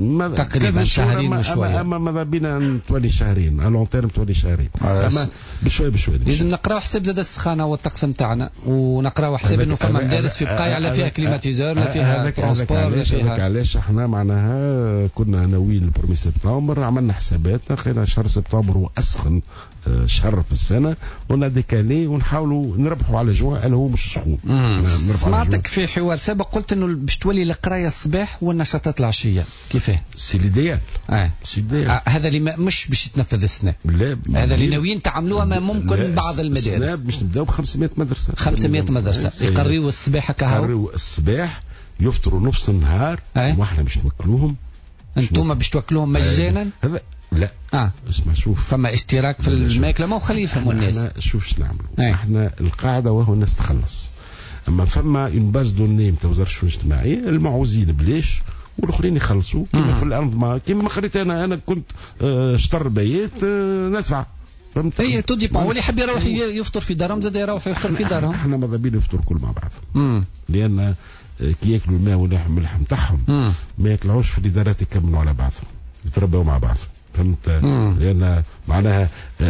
تقريبا شهرين وشوية. أما ماذا بينا تولي شهرين لون تيرم تولي شهرين أما بشوي بشوي لازم نقراو حساب زاد السخانة والطقس نتاعنا ونقراو حساب إنه فما مدارس في بقايع لا فيها كليماتيزور لا فيها ترونسبور لا فيها. هذاك علاش احنا معناها كنا ناويين البرومي سبتمبر عملنا حساباتنا خلينا شهر سبتمبر هو أسخن شهر في السنة ونا ديكالي ونحاولوا نربحوا على جوع اللي هو مش سخون. سمعتك في حوار سابق قلت انه باش تولي القرايه الصباح والنشاطات العشيه كيفاه؟ سي ليديال. اه سي ليديال. آه هذا اللي مش باش يتنفذ السنه. لا هذا اللي ناويين تعملوا ما ممكن لا بعض المدارس. السنه باش نبداو ب خمسمائة مدرسه. خمسمائة مدرسه يقريوا الصباح هكا. يقريوا الصباح يفطروا نص النهار واحنا باش نوكلوهم. انتم باش توكلوهم مجانا؟ هذا لا اه اسمع شوف فما اشتراك في الماكله ما خليه يفهموا الناس. احنا شوف شنو نعملوا احنا القاعده وهو الناس تخلص. اما فما اون باز دوني نتاع وزاره الشؤون الاجتماعيه المعوزين بلاش والاخرين يخلصوا كيما في الانظمه كيما ما خليت انا انا كنت اه شطر بيات اه ندفع فهمت. هي تو ديبون واللي يحب يروح يفطر في دارهم زاد يروح يفطر في دارهم. احنا ماذا بينا نفطروا كل مع بعض لان كي ياكلوا الماء واللحم اللحم تاعهم ما يطلعوش في الادارات يكملوا على بعضهم يتربوا مع بعض فهمت. لان معناها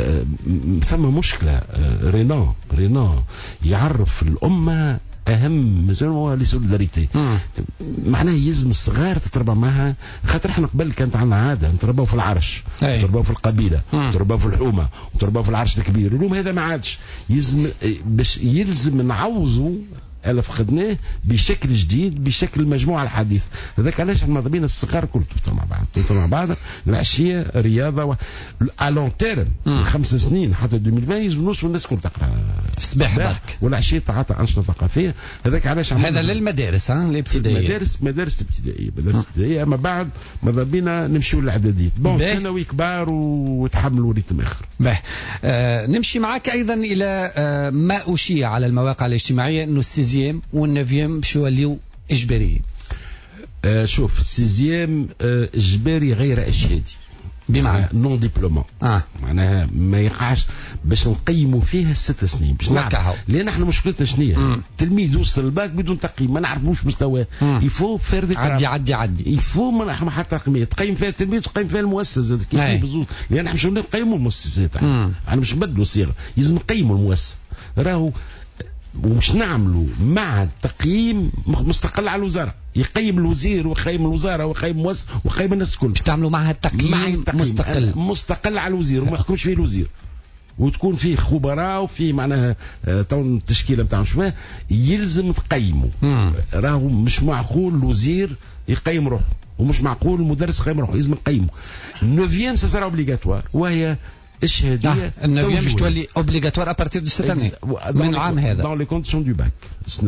ثم مشكله رينان رينان يعرف الامه اهم مثلا هو لسوليداريتي معناها يلزم الصغار تتربى معها خاطر احنا قبل كانت عندنا عاده نتربوا في العرش نتربوا في القبيله نتربوا في الحومه ونتربوا في العرش الكبير. اليوم هذا ما عادش يلزم باش يلزم نعوضوا ألا فقدناه بشكل جديد بشكل المجموعة الحديث. هذاك علاش احنا ماذا بينا الصغار كل تفطر مع بعض تفطر مع بعض العشية رياضة و... الون تيرم خمس سنين حتى ألفين وعشرين نص والناس كل تقرا الصباح برك والعشية تعطى أنشطة ثقافية. هذاك علاش هذا للمدارس ها الابتدائية مدارس مدارس ابتدائية مدارس ابتدائية. أما بعد ماذا بينا نمشيو للإعدادية بون ثانوي كبار وتحملوا ريتم آخر. آه نمشي معك أيضا إلى آه ما أشيع على المواقع الاجتماعية إنه السيزيام والنوفيام باش يوليو اجباريين. آه شوف السيزيام آه اجباري غير اشهادي بمعنى نون ديبلومون آه. معناها ما يقعش باش نقيموا فيها الست سنين باش نعرف لان احنا مشكلتنا شنو تلميذ وصل الباك بدون تقييم ما نعرفوش مستواه يفو فير دي عدي عدي عدي يفو ما احنا حتى تقييم تقيم فيها التلميذ تقيم فيها المؤسسه كيف بزوج لان احنا مش نقيموا المؤسسات احنا مش نبدلوا صيغه لازم نقيموا المؤسسه راهو ومش نعملوا مع التقييم مستقل على الوزاره يقيم الوزير ويقيم الوزاره ويقيم المؤسسه ويقيم الناس الكل. باش تعملوا معها التقييم, مع التقييم مستقل مستقل على الوزير وما يحكمش فيه الوزير وتكون فيه خبراء وفيه معناها تو التشكيله نتاعهم شويه يلزم تقيموا. راهو مش معقول الوزير يقيم روحه ومش معقول المدرس يقيم روحه لازم نقيمه. النوفيام سا سرا اوبليغاتوار وهي الشهاديه النوفيام باش تولي اوبليغاتوار ابارتير دو سيت اني من العام هذا دون لي كونديسيون دو باك السنه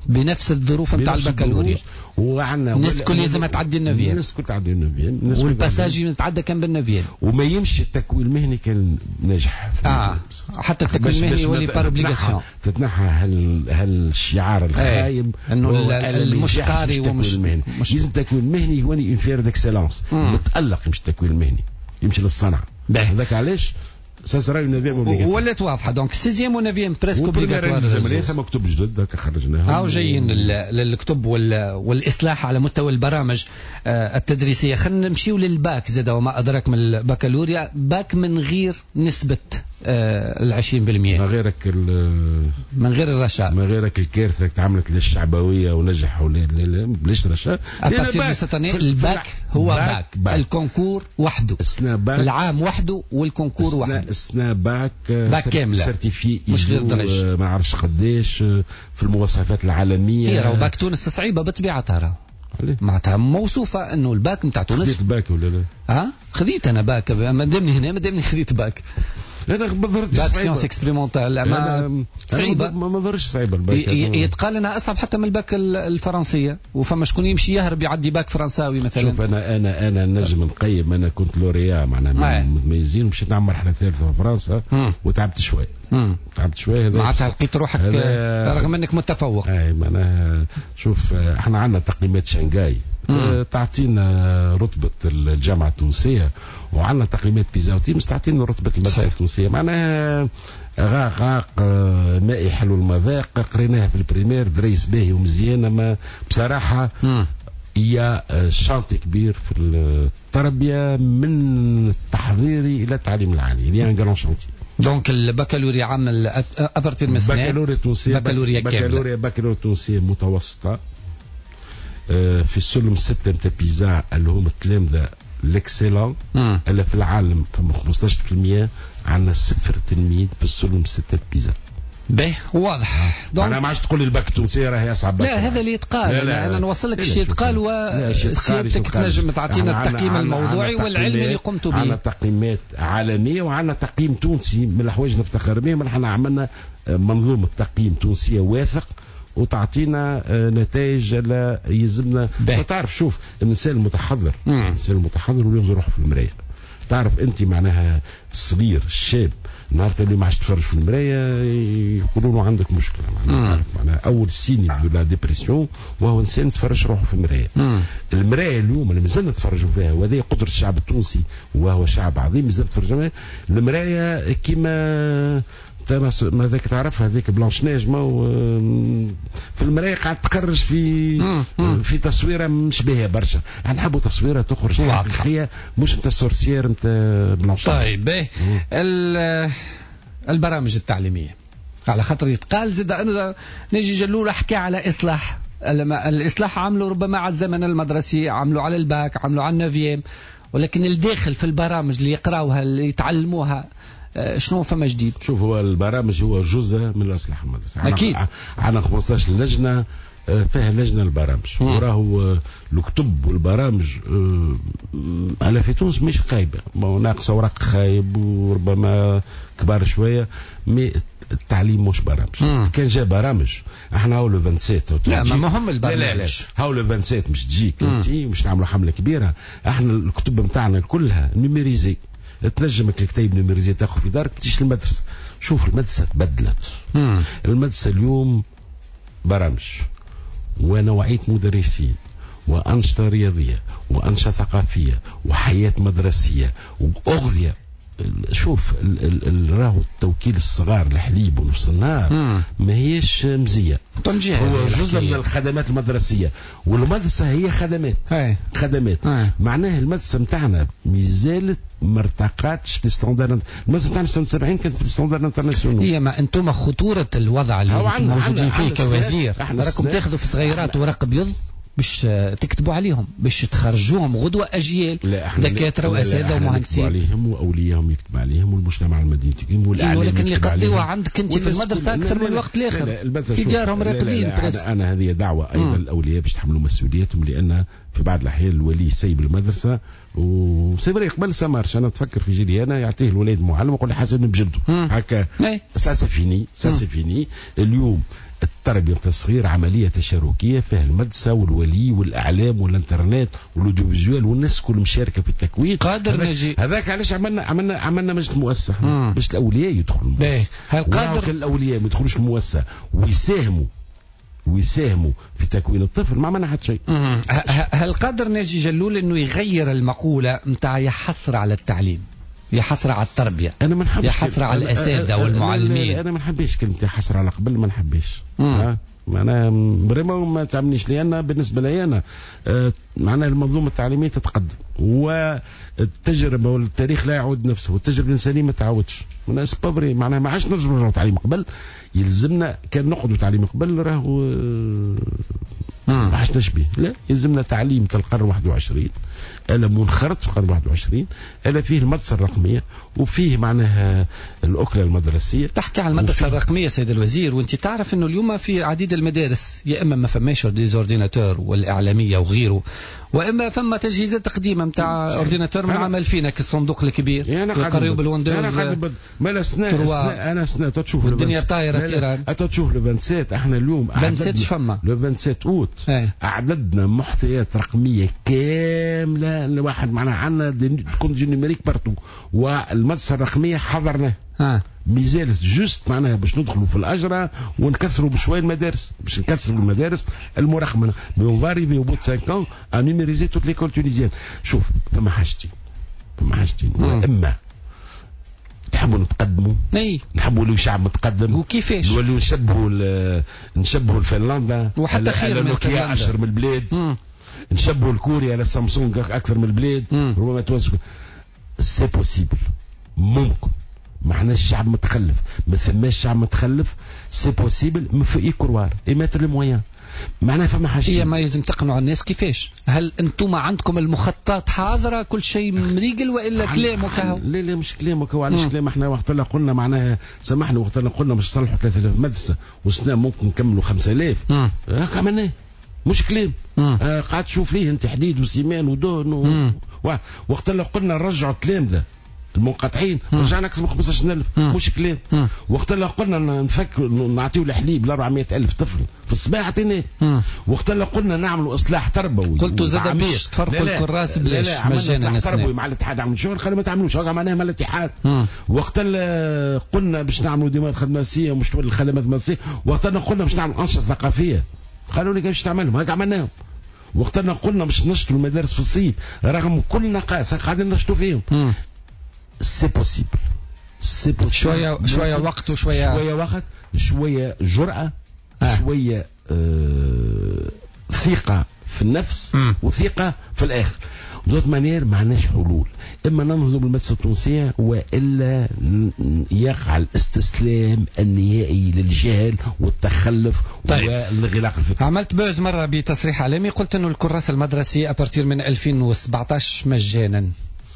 بنفس الظروف نتاع البكالوريا، وعندنا الناس كل لازم تعدي النوفيام، الناس كل تعدي النوفيام، والباساج يتعدى كان بالنوفيام، وما يمشي التكوين المهني كان ناجح. اه حتى التكوين المهني يولي بار اوبليغاسيون، تتنحى هال هالشعار الخايب انه المش قاري ومش المهني. لازم التكوين المهني هو اون فير ديكسيلونس، متالق يمشي التكوين المهني، يمشي للصنعه. هذاك علاش ساسرا النوفيام اوبليغاتوار ولات واضحه. دونك سيزيام ونوفيام بريسك اوبليغاتوار. ثم كتب جدد هكا خرجناهم، هاو جايين للكتب والاصلاح على مستوى البرامج التدريسيه. خلينا نمشيو للباك زاد وما ادراك من البكالوريا. باك من غير نسبه ال عشرين بالمئة، من غيرك من غير الرشاء، من غيرك الكارثه اللي تعملت للشعبويه ونجحوا بلاش رشاء. الباك هو باك, باك. الكونكور وحده، العام وحده والكونكور وحده. السنا باك باك كامله سيرتيفي مش غير درج، ما نعرفش قداش في المواصفات العالميه. هي راهو باك تونس صعيبه بطبيعتها، راهو معناتها موصوفه انه الباك نتاع تونس. خديت باك ولا لا؟ ها خذيت انا باك، ما دامني هنا ما دامني خذيت باك. انا ما ضرتش باك سيونس اكسبيريمونتال، ما صعيبه، ما ضرش صعيبه الباك. يتقال انها اصعب حتى من الباك الفرنسيه، وفما شكون يمشي يهرب يعدي باك فرنساوي مثلا. شوف انا انا انا نجم نقيم، انا كنت لوريا معناها متميزين، ومشيت نعمل مرحله ثالثه في فرنسا وتعبت شوي. تعبت شوي هذا معناتها لقيت روحك رغم انك متفوق. اي معناها شوف احنا عندنا تقييمات شنغاي تعطينا رتبة الجامعة التونسية، وعندنا تقييمات بيزا تيمز تعطينا رتبة المدرسة التونسية. معناها غاق غاق مائي حلو المذاق، قريناها في البريمير دريس باهي ومزيانة. ما بصراحة هي شانتي كبير في التربية من التحضيري إلى التعليم العالي، اللي ان جران شانتي. دونك البكالوريا عام ابارتير من السنة بكالوريا تونسية، بكالوريا بكالوريا بكالوريا تونسية متوسطة في السلم ستة نتاع بيزا اللي هم التلامذة الاكسلون اللي في العالم فما خمسطاش بالمئة، عندنا صفر تلميذ في السلم ستة بيزا. باهي واضح. انا ما عادش تقول لي الباك التونسيه راهي اصعب. لا هذا اللي يتقال، لا لا انا نوصل لك الشيء يتقال، وسيادتك تنجم تعطينا التقييم الموضوعي والعلمي اللي قمتوا به. عندنا تقييمات عالميه وعندنا تقييم تونسي من الحوايج نفتخر بهم. احنا عملنا منظومه تقييم تونسيه واثق وتعطينا نتائج لا يلزمنا. تعرف شوف الانسان المتحضر، الانسان المتحضر واللي ينظر روحه في المرايه. تعرف انت معناها الصغير الشاب نهار اللي ما عادش تفرج في المرايه يقولوا له عندك مشكله. معناها معناها اول سيني دو لا ديبرسيون وهو انسان تفرج روحه في المرايه. المرايه اليوم اللي مازلنا نتفرجوا فيها، وهذه قدره الشعب التونسي وهو شعب عظيم مازال نتفرجوا. المرايه كيما ما ذاك تعرف هذيك بلانش نيج، ما في المرايه قاعد تقرج في مم. في تصويره مش باهيه برشا. يعني نحبوا تصويره تخرج حقيقيه مش انت السورسيير انت بلانش. طيب باهي البرامج التعليميه على خاطر يتقال زاد انا نجي جلول احكي على اصلاح. الاصلاح عملوا ربما على الزمن المدرسي، عملوا على الباك، عملوا على النوفيام، ولكن الداخل في البرامج اللي يقراوها اللي يتعلموها شنو فما جديد؟ شوف هو البرامج هو جزء من الاصلاح المدرسي. اكيد عندنا خمسطاش لجنه فيها لجنه البرامج، وراهو الكتب والبرامج على في تونس مش خايبه، ناقصه ورق خايب وربما كبار شويه، مي التعليم مش برامج. مم. كان جاء برامج احنا هاو لو سبعة وعشرين لا ما مهم البرامج. لا لا لا هاو لو سبعة وعشرين مش تجيك انت مش نعملوا حمله كبيره. احنا الكتب نتاعنا كلها نيميريزي، تنجمك الكتاب نيميريزي تاخذ في دارك تجيش المدرسه. شوف المدرسه تبدلت. مم. المدرسه اليوم برامج ونوعيه مدرسين وانشطه رياضيه وانشطه ثقافيه وحياه مدرسيه واغذيه. شوف راهو التوكيل الصغار الحليب ونص النهار ما هيش مزيه، هو جزء من الخدمات المدرسيه، والمدرسه هي خدمات. هي. خدمات هي. معناه المدرسه نتاعنا مازالت ما ارتقاتش للستاندرد. المدرسه نتاعنا سنه سبعين كانت في الستاندرد انترناسيونال. هي ما انتم خطوره الوضع اللي موجودين فيه كوزير، راكم تاخذوا في صغيرات ورق ابيض باش تكتبوا عليهم باش تخرجوهم غدوه اجيال دكاتره واساتذه ومهندسين عليهم واولياءهم يكتب عليهم والمجتمع المدني يكتب والاعلام. ولكن اللي يقضيوها عندك انت في المدرسه اكثر من الوقت الاخر في دارهم راقدين. أنا, انا هذه دعوه ايضا الاولياء باش يتحملوا مسؤولياتهم، لان في بعض الاحيان الولي سيب المدرسه وسيبري قبل سمارش. انا تفكر في جيلي انا يعطيه الولاد معلم ويقول لي حاسب بجلده هكا سا سي فيني سا سي فيني. اليوم التربية نتاع الصغير عملية تشاركية فيها المدرسة والولي والإعلام والإنترنت والأوديوفيزيوال والناس كل مشاركة في التكوين. قادر نجي هذاك علاش عملنا عملنا عملنا مجلس مؤسسة باش الأولياء يدخلوا المؤسسة. هل قادر الأولياء ما يدخلوش المؤسسة ويساهموا ويساهموا في تكوين الطفل ما عملنا حتى شيء. هل قادر ناجي جلول انه يغير المقولة نتاع يحصر على التعليم يحصر على التربية انا ما نحبش يحصر على الاساتذه والمعلمين؟ انا ما نحبش كلمه يحصر على قبل ما نحبش معناها بريمون ما تعملنيش لان بالنسبه لي انا آه معناها المنظومه التعليميه تتقدم والتجربه والتاريخ لا يعود نفسه والتجربه الانسانيه ما تعودش. الناس بابري معناها ما عادش نرجعوا نرجعوا تعليم قبل يلزمنا كان نقعدوا تعليم قبل راهو ما عادش نشبه لا يلزمنا تعليم تاع القرن واحد وعشرين الا منخرط في القرن واحد وعشرين الا فيه المدرسه الرقميه وفيه معناها الاكله المدرسيه. تحكي عن المدرسه الرقميه سيد الوزير وانت تعرف انه اليوم في عديد المدارس يا اما ما فماش ديزورديناتور والاعلاميه وغيره واما فما تجهيزات قديمه نتاع اورديناتور من عام ألفين الصندوق الكبير يقريوا بالويندوز. انا ما سنة انا سنة تشوف الدنيا طايره تيران تشوف لو خمسة وعشرين احنا اليوم خمسة وعشرين فما لو خمسة وعشرين اوت اعددنا محتويات رقميه كامله الواحد معنا عندنا كونتي نيميريك بارتو والمدرسه الرقميه حضرناه ها ميزالت جوست معناها باش ندخلوا في الاجره ونكثروا بشويه المدارس باش نكثروا المدارس المرقمه مي فاريفي وبوت خمسة ans ا نيميريزي توت ليكول تونيزيان. شوف فما حاجتين فما حاجتين اما تحبوا نتقدموا اي نحبوا نوليو شعب متقدم وكيفاش نوليو نشبهوا نشبهوا فنلندا وحتى خير من نوكيا اشهر من البلاد مم. نشبهوا الكوريا على سامسونج اكثر من البلاد ربما توسكوا سي بوسيبل ممكن ما احناش شعب متخلف ما ثماش شعب متخلف سي بوسيبل ما في كروار ايماتر لي مويان معناها فما حاجه هي ما لازم تقنعوا الناس كيفاش. هل انتم عندكم المخططات حاضره كل شيء مريقل والا كلامك هو؟ لا لا مش كلامك هو علاش كلام احنا وقت اللي قلنا معناها سامحني وقت اللي قلنا باش نصلحوا ثلاثة آلاف مدرسه وسنه ممكن نكملوا خمسة آلاف هاك عملناه مش كلام آه قاعد تشوف فيه انت حديد وسيمان ودهن و... و... وقت اللي قلنا نرجعوا الكلام ده المنقطعين رجعنا نكسبوا خمسطاش ألف مش كلام. وقت اللي قلنا نفك نعطيو الحليب ل أربعمائة ألف طفل في الصباح عطيناه. وقت اللي قلنا نعملوا اصلاح تربوي قلتوا زاد باش تفرقوا الكراس بلاش مجانا اصلاح تربوي مع الاتحاد عملوا شغل خلي ما تعملوش هكا معناها مع الاتحاد. وقت اللي قلنا باش نعملوا ديمار خدماتيه مش تولي الخدمات المدرسيه وقت اللي قلنا باش نعملوا انشطه ثقافيه قالوا لي كيفاش تعملهم هكا عملناهم. وقت قلنا باش نشطوا المدارس في الصيف رغم كل نقائص قاعدين نشطوا فيهم سي بوسيبل سي بوسيبل شويه شويه وقت وشويه شويه وقت شويه جرأة آه. شويه آه ثقة في النفس م. وثقة في الآخر. دوت مانير ما عندناش حلول اما ننظم المدرسة التونسية والا يقع الاستسلام النهائي للجهل والتخلف طيب. والانغلاق الفكري. عملت بوز مرة بتصريح عالمي قلت انه الكراس المدرسي ابارتير من ألفين وسبعطاش مجانا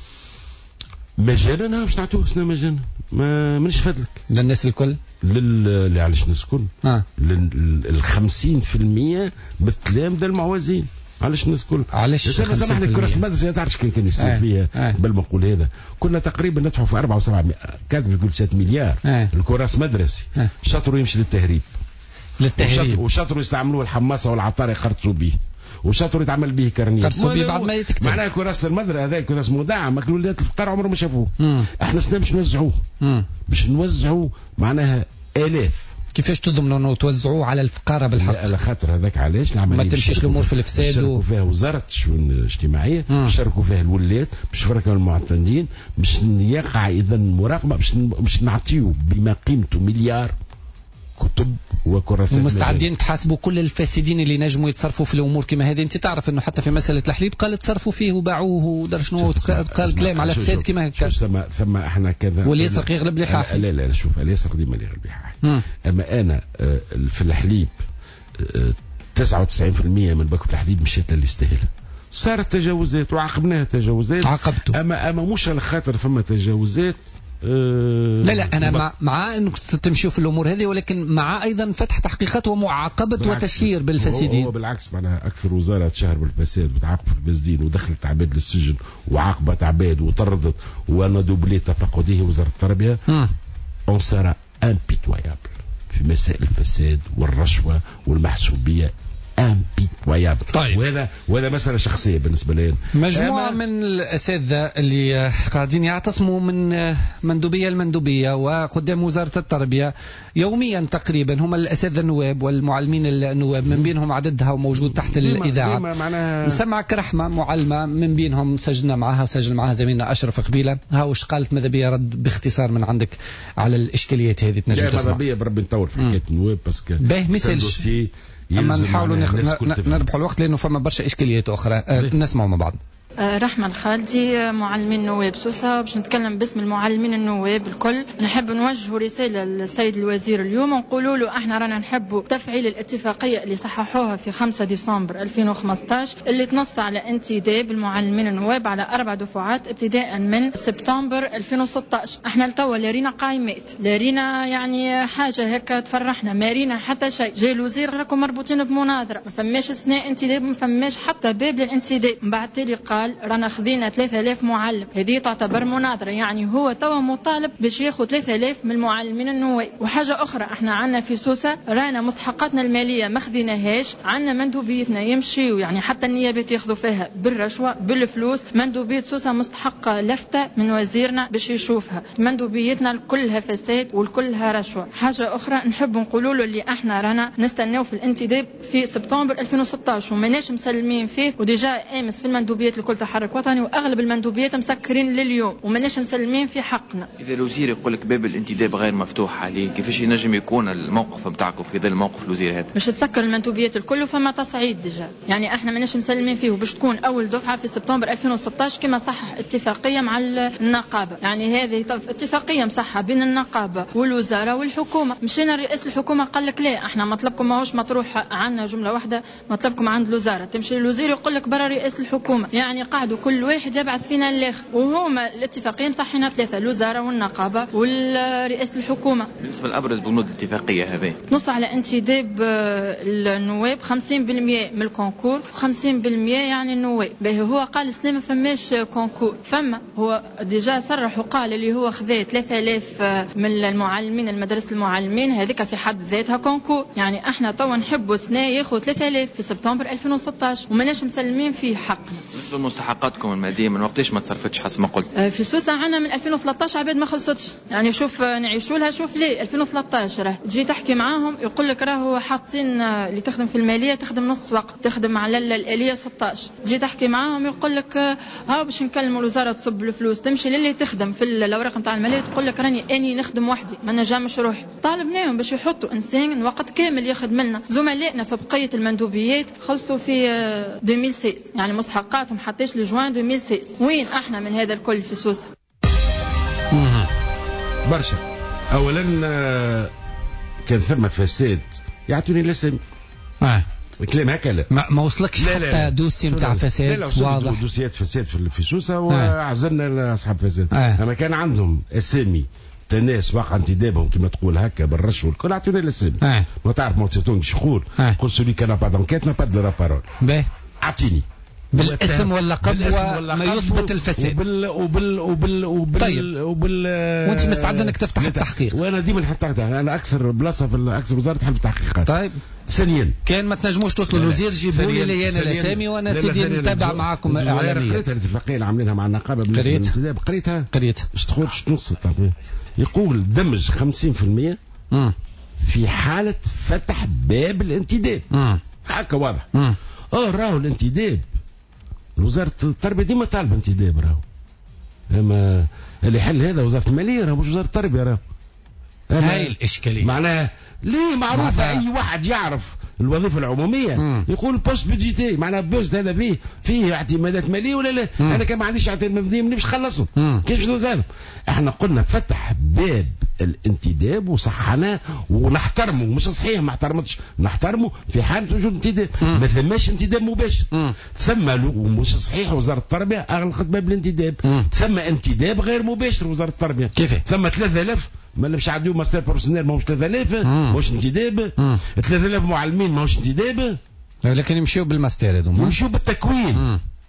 مجانا باش نعطوه سنه مجانا ما منش فادلك للناس الكل لل علاش الناس الكل اه لل خمسين في المية بالتلامذه المعوزين علاش الناس الكل علاش سامحني الكراس المدرسي تعرفش كان كان يصير آه. فيها آه. بالمقول هذا كنا تقريبا ندفعوا في أربعة وسبعة أربعة فاصلة سبعة مليار آه. الكراس مدرسي آه. شطروا يمشي للتهريب للتهريب وشطروا يستعملوه الحماسه والعطار يخرطوا به وشاطر يتعمل به كرنيه قرصوا بعد ما يتكتب معناها كراس المدرسه هذا كراس مدعم لكن ولاد الفقراء عمرهم ما شافوه. احنا سنا باش نوزعوه باش نوزعوه معناها آلاف. كيفاش تضمنوا انه توزعوه على الفقراء بالحق؟ على خاطر هذاك علاش العمليه ما تمشيش الامور في الافساد يشاركوا فيها وزاره الشؤون الاجتماعيه يشاركوا فيها الولاد باش يشاركوا المعتمدين باش يقع اذا مراقبه باش باش نعطيو بما قيمته مليار كتب وكراسات ومستعدين تحاسبوا كل الفاسدين اللي نجموا يتصرفوا في الامور كما هذه. انت تعرف انه حتى في مساله الحليب قال تصرفوا فيه وباعوه ودار شنو قال كلام على فساد كما هكا ثم ثم احنا كذا واللي يسرق يغلب لحاحه. لا لا شوف اللي يسرق ديما اللي يغلب لحاحه. اما انا في الحليب تسعة وتسعين بالمئة من باكو الحليب مشيت اللي يستاهلها صارت تجاوزات وعاقبناها تجاوزات عاقبته اما اما مش على خاطر فما تجاوزات أه لا لا أنا مع, مع أنك تمشوا في الأمور هذه ولكن مع أيضا فتح تحقيقات ومعاقبة وتشهير بالفاسدين. هو بالعكس معناها أكثر وزارة تشهر بالفساد وتعاقب الفاسدين ودخلت عباد للسجن وعاقبت عباد وطردت وانا دوبلي تفقديه وزارة التربية. اون سارا امبيتويابل في مسائل الفساد والرشوة والمحسوبية امبيتويابل. طيب. وهذا وهذا مسألة شخصية بالنسبة لي. مجموعة من الأساتذة اللي قاعدين يعتصموا من مندوبية المندوبية وقدام وزارة التربية يوميا تقريبا، هم الأساتذة النواب والمعلمين النواب، من بينهم عددها وموجود تحت الإذاعة. نسمعك رحمة معلمة من بينهم، سجلنا معها وسجل معها زميلنا أشرف قبيلة. ها وش قالت ماذا بيا رد باختصار من عندك على الإشكاليات هذه تنجم تسمع. ماذا بيا بربي نطور في حكاية النواب باسكو باهي مثلش، أما نحاولوا نربحوا الوقت لأنه فما برشا إشكاليات أخرى. أه نسمعوا مع بعض. رحمة الخالدي، معلمين النواب سوسة. باش نتكلم باسم المعلمين النواب الكل. نحب نوجه رسالة للسيد الوزير اليوم ونقولوا له احنا رانا نحبوا تفعيل الاتفاقية اللي صححوها في خمسة ديسمبر ألفين وخمسطاش اللي تنص على انتداب المعلمين النواب على أربع دفعات ابتداء من سبتمبر ألفين وستطاش. احنا لتوا لارينا قايمات، لارينا يعني حاجة هكا تفرحنا، ما رينا حتى شيء. جاي الوزير راكم مربوطين بمناظرة، ما فماش اثناء انتداب، ما فماش حتى باب للانتداب. من بعد تالي قال رانا خذينا ثلاثة آلاف معلم، هذه تعتبر مناظرة، يعني هو توا مطالب باش ياخذ ثلاثة آلاف من المعلمين النواب. وحاجة أخرى، احنا عنا في سوسة رانا مستحقاتنا المالية ما خذيناهاش، عنا مندوبيتنا يمشيوا يعني حتى النيابات ياخذوا فيها بالرشوة بالفلوس. مندوبية سوسة مستحقة لفتة من وزيرنا باش يشوفها، مندوبيتنا كلها فساد والكلها رشوة. حاجة أخرى نحب نقولوا له اللي احنا رانا نستناو في الانتداب في سبتمبر ألفين وستطاش وماناش مسلمين فيه، وديجا امس في المندوبيات الكل تحرك وطني واغلب المندوبيات مسكرين لليوم وماناش مسلمين في حقنا. اذا الوزير يقول لك باب الانتداب غير مفتوح عليه، كيفاش ينجم يكون الموقف نتاعكم في ذا الموقف الوزير هذا؟ باش تسكر المندوبيات الكل فما تصعيد ديجا، يعني احنا ماناش مسلمين فيه، باش تكون اول دفعه في سبتمبر ألفين وستطاش كما صح اتفاقيه مع النقابه. يعني هذه اتفاقيه مصحه بين النقابه والوزاره والحكومه. مشينا رئيس الحكومه قال لك لا، احنا مطلبكم ماهوش مطروح عندنا جمله واحده، مطلبكم عند الوزاره. تمشي للوزير يقول لك برا رئيس الحكومه، يعني قعدوا كل واحد يبعث فينا الاخر. وهما الاتفاقيه مصحينا ثلاثه، الوزاره والنقابه والرئيس الحكومه. بالنسبه لابرز بنود الاتفاقيه هذه نص على انتداب النواب خمسين بالمئة من الكونكور وخمسين بالمئة يعني النواب. باهي هو قال السنه ما فماش كونكور، فما هو ديجا صرح وقال اللي هو خذا ثلاثة آلاف من المعلمين المدرسه المعلمين، هذيك في حد ذاتها كونكور. يعني احنا توا نحبوا سنه ياخذ ثلاثة آلاف في سبتمبر ألفين وستطاش وماناش مسلمين فيه حقنا. بالنسبه لمستحقاتكم الماديه من وقتاش ما تصرفتش حسب ما قلت؟ في سوسه عنا من ألفين وثلاثطاش عباد ما خلصتش، يعني شوف نعيشوا لها. شوف ليه ألفين وثلاثطاش راه تجي تحكي معاهم يقول لك راهو حاطين اللي تخدم في الماليه تخدم نص وقت، تخدم على الاليه ستطاش. تجي تحكي معاهم يقول لك ها باش نكلموا الوزاره تصب الفلوس، تمشي للي تخدم في الاوراق نتاع الماليه تقول لك راني اني نخدم وحدي ما نجمش روحي. طالبناهم باش يحطوا انسان وقت كامل يخدم لنا. زملائنا في بقيه المندوبيات خلصوا في ألفين وستة، يعني مستحقاتهم حتىش لجوان ألفين وستة. وين احنا من هذا الكل في سوسه؟ برشا. اولا كان ثم فساد يعطوني الاسم اه الكلام هكا لا ما, ما وصلكش لا حتى لا دوسي نتاع فساد لا لا واضح؟ دوسيات فساد في سوسه وعزلنا اصحاب فساد. آه. اما كان عندهم اسامي الناس واقع انتدابهم كما تقول هكا بالرشوه والكل عطينا الاسامي. آه. ما تعرف ما تسيتون شغول آه. قل سولي كان با دونكيت نا با دو لا بارول. باهي اعطيني بالاسم واللقب وما يثبت الفساد وبال وبال وبال وبال طيب. وبال وانت مستعد انك تفتح التحقيق؟ وانا ديما نحب التحقيق، انا اكثر بلاصه في اكثر وزاره تحب التحقيقات. طيب ثانيا كان ما تنجموش توصلوا للوزير جيبوا لي انا الاسامي وانا سيدي نتابع معاكم اعلاميا. قريتها الاتفاقيه اللي عاملينها مع النقابه بالنسبه للانتداب، قريتها قريتها باش تقول نص يقول دمج خمسين بالمئة في حاله فتح باب الانتداب. هكا واضح. اه راهو الانتداب وزارة التربية ديما طالبة انتداب راهو، اما اللي يحل هذا وزارة المالية راهو مش وزارة التربية راهو. هاي الإشكالية معناها ليه معروفة أي واحد يعرف الوظيفة العمومية مم. يقول بوست بودجيتي معناها بوست هذا فيه فيه اعتمادات مالية ولا لا؟ مم. أنا كان ما عنديش اعتمادات مالية باش نخلصهم كيفاش نزال. احنا قلنا فتح باب الانتداب وصحناه ونحترمه، مش صحيح ما احترمتش، نحترمه في حالة وجود انتداب. ما ثماش انتداب مباشر، ثم مش صحيح وزارة التربية أغلقت باب الانتداب، ثم انتداب غير مباشر وزارة التربية. كيف؟ ثم ثلاثة آلاف ما مش عندهم ماستر بروفيسيونيل ماهوش ثلاثة آلاف ماهوش انتداب، ثلاثة آلاف معلمين ماهوش انتداب، لكن يمشيوا بالماستر هذوما، يمشيوا بالتكوين.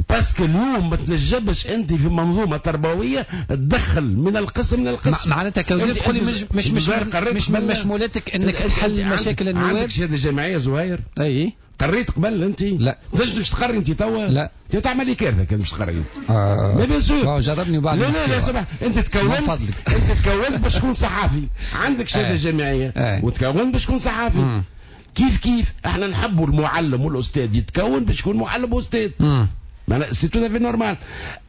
باسكو اليوم ما تنجمش انت في منظومه تربويه تدخل من القسم من القسم. معناتها كوزير تقولي مش مش مش, مش من مشمولاتك انك تحل مشاكل النواب. عندك شهاده جامعيه زهير؟ اي قريت قبل انت؟ لا. تنجم باش تقري انت توا؟ لا. انت تعمل لي كارثه كان باش تقري انت. اه لا بيان سور. جربني وبعد. لا لا لا سمح، انت تكونت انت تكونت باش تكون صحافي، عندك شهاده آه. جامعيه آه. وتكونت باش تكون صحافي. مم. كيف كيف احنا نحبوا المعلم والاستاذ يتكون باش يكون معلم واستاذ. معناها سي تو في نورمال.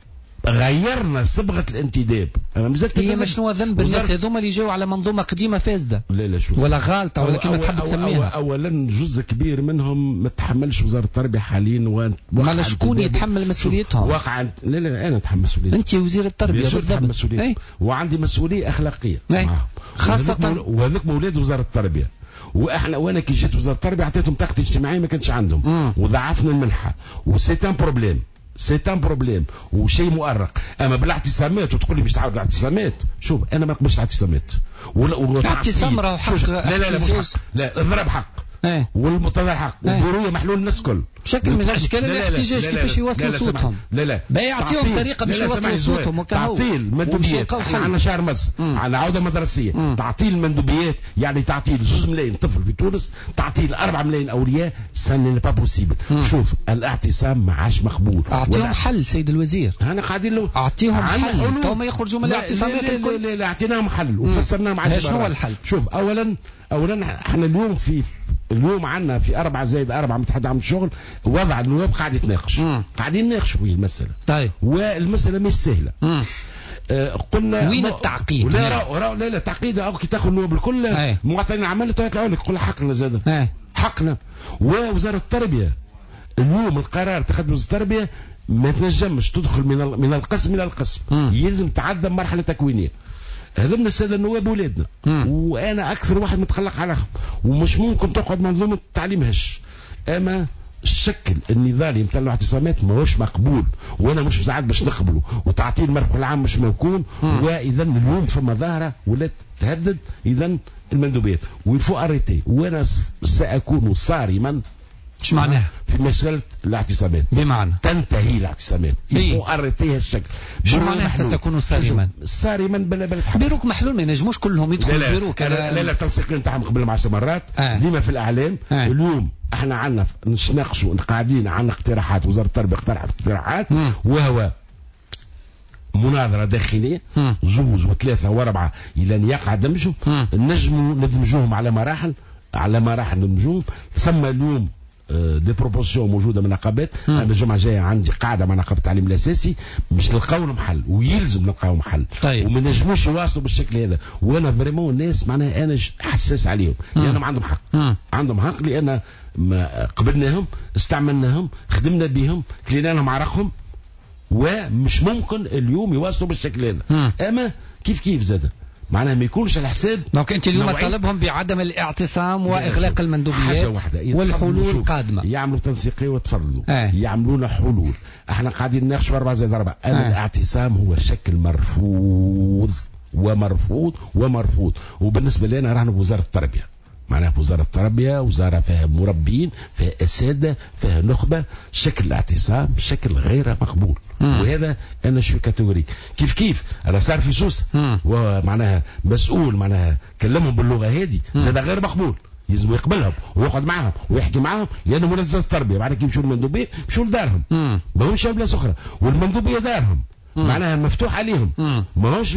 غيرنا صبغه الانتداب. انا مازلت هي مش شنو ذنب الناس هذوما اللي جاوا على منظومه قديمه فاسده؟ لا لا شوف، ولا غالطه ولا كيما تحب تسميها. اولا جزء كبير منهم ما تحملش وزاره التربيه حاليا. ما شكون يتحمل مسؤوليتهم؟ واقع لا لا انا اتحمل مسؤوليتي. انت وزير التربيه بالضبط. ايه؟ وعندي مسؤوليه اخلاقيه معهم خاصه، وهذوك اولاد وزاره التربيه. واحنا وانا كي جيت وزاره التربيه اعطيتهم طاقه اجتماعيه ما كانش عندهم. مم. وضعفنا المنحه وسيت ان بروبليم سيت ان بروبليم وشيء مؤرق. اما بالاعتصامات وتقول لي باش تعاود الاعتصامات، شوف انا ما نقبلش الاعتصامات. الاعتصام راه حق. لا لا لا مش حق. لا الضرب حق. ايه؟ والمتظاهر حق. والبرويه محلول الناس الكل. بشكل من الاشكال الاحتجاج كيفاش يوصلوا صوتهم. لا لا بيعطيهم طريقه باش يوصلوا صوتهم. تعطيل مندوبيات. احنا عندنا شهر مدرسه، عندنا عوده مدرسيه. مم. تعطيل المندوبيات يعني تعطيل زوز ملايين طفل في تونس، تعطيل أربعة ملايين اولياء، سن با بوسيبل. شوف الاعتصام ما عادش مقبول. اعطيهم حل سيد الوزير. انا قاعدين له اعطيهم حل تو ما يخرجوا من الاعتصامات الكل. لا لا اعطيناهم حل وفسرناهم على شنو هو الحل. شوف اولا اولا احنا اليوم في اليوم عندنا في أربعة زائد أربعة متحد عام الشغل وضع النواب قاعد يتناقش. قاعدين يناقشوا في المسألة. طيب. والمسألة مش سهلة. آه قلنا وين التعقيد؟ لا لا لا لا التعقيد أو كي تاخذ النواب الكل مواطنين العمل يطلعوا لك يقول حقنا زاد. حقنا. ووزارة التربية اليوم القرار تخذ وزارة التربية ما تنجمش تدخل من من القسم إلى القسم. مم. يلزم تعدى مرحلة تكوينية. هذول الساده النواب ولادنا، وانا اكثر واحد متخلق عليهم، ومش ممكن تقعد منظومه التعليم هش. اما الشكل النضالي نتاع الاعتصامات ماهوش مقبول، وانا مش مساعد باش نقبله، وتعطيل المركز العام مش موكون. واذا اليوم فما ظاهره ولات تهدد اذا المندوبات ويفو اريتي. وانا ساكون صارما ايش معناها في مسألة الاعتصامات؟ بمعنى تنتهي الاعتصامات يفو اريتيه الشكل. شو معناها ستكون صارما؟ صارما بلا بلا بيروك محلول ما ينجموش كلهم يدخلوا بيروك. لا لا, لا, لا التنسيقين نتاعهم قبل مع عشر مرات. آه. ديما في الاعلام. آه. اليوم احنا عندنا نتناقشوا قاعدين عندنا اقتراحات، وزارة التربية اقترحت اقتراحات. م. وهو مناظرة داخلية زوز وثلاثة واربعة الى ان يقع دمجهم. نجموا ندمجوهم على مراحل على مراحل ندمجوهم. ثم اليوم دي بروبوزيون موجوده من النقابات. انا الجمعه الجايه عندي قاعده مع نقابه التعليم الاساسي باش نلقاو لهم حل، ويلزم نلقاو لهم حل. طيب. وما نجموش يواصلوا بالشكل هذا. وانا فريمون الناس معناها انا حساس عليهم لانهم عندهم حق. مم. عندهم حق لان ما قبلناهم استعملناهم خدمنا بهم كلينا لهم عرقهم، ومش ممكن اليوم يواصلوا بالشكل هذا. مم. اما كيف كيف زاد معناها ما يكونش على حساب. دونك انت اليوم طالبهم بعدم الاعتصام واغلاق المندوبيات والحلول القادمه. يعملوا تنسيقيه وتفرضوا. آه. يعملون حلول. احنا قاعدين نناقشوا أربعة زائد أربعة. آه. الاعتصام هو شكل مرفوض ومرفوض ومرفوض. وبالنسبه لنا رانا بوزاره التربيه، معناها وزارة التربية وزارة فيها مربين فيها أساتذة فيها نخبة. شكل الاعتصام شكل غير مقبول. مم. وهذا أنا شو كاتيجوري. كيف كيف أنا صار في سوسة ومعناها مسؤول معناها كلمهم باللغة هذه زاد غير مقبول. يلزم يقبلهم ويقعد معهم ويحكي معهم لأنهم ولاد وزارة التربية. معناها كي يمشوا المندوبية يمشوا لدارهم، ما همش بلاصة أخرى، والمندوبية دارهم. مم. معناها مفتوح عليهم. مم. ما همش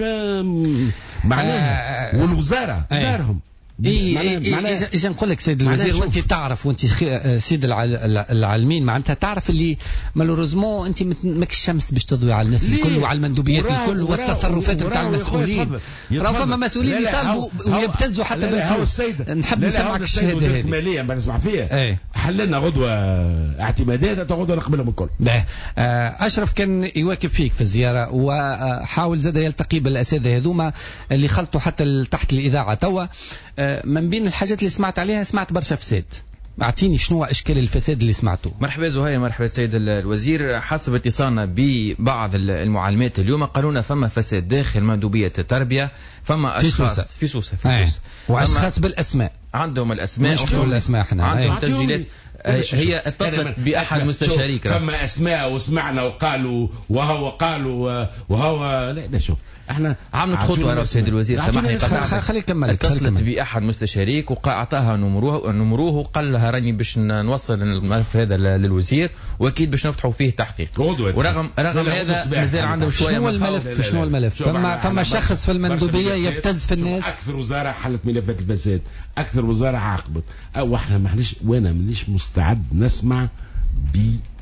معناها. آه والوزارة آه دارهم. اي اذا نقول لك سيد الوزير، وانت تعرف وانت سيد العالمين معناتها تعرف اللي مالوريزمون انت ماكش شمس باش تضوي على الناس الكل وعلى المندوبيات الكل والتصرفات نتاع المسؤولين. راه فما مسؤولين يطالبوا ويبتزوا حتى بالفلوس. نحب نسمعك الشهاده هذه الماليه نسمع فيها. حللنا غدوه اعتمادات غدوه نقبلهم الكل. اشرف كان يواكب فيك في الزياره وحاول زاد يلتقي بالاساتذه هذوما اللي خلطوا حتى تحت الاذاعه توا. من بين الحاجات اللي سمعت عليها سمعت برشا فساد. اعطيني شنو اشكال الفساد اللي سمعته. مرحبا زهير. مرحبا سيد الوزير. حسب اتصالنا ببعض المعلمات اليوم قالوا لنا فما فساد داخل مندوبيه التربيه. فما اشخاص في سوسه في سوسه في سوسه واشخاص بالاسماء عندهم الاسماء مش الاسماء احنا عندهم تسجيلات هي اتصلت باحد مستشاريك. فما اسماء وسمعنا وقالوا وهو قالوا وهو لا لا شوف احنا عملت خطوه يا سيد الوزير سامحني خليك كمل. اتصلت باحد مستشاريك واعطاها نمروه نمروه وقال لها راني باش نوصل الملف هذا للوزير واكيد باش نفتحوا فيه تحقيق. ورغم رغم هذا مازال عندهم شويه. شنو الملف؟ شنو الملف؟ فما فما شخص في المندوبيه يبتز في الناس. اكثر وزاره حلت ملفات الفساد، اكثر وزاره عاقبت، او احنا معليش وانا مانيش مستعد نسمع ب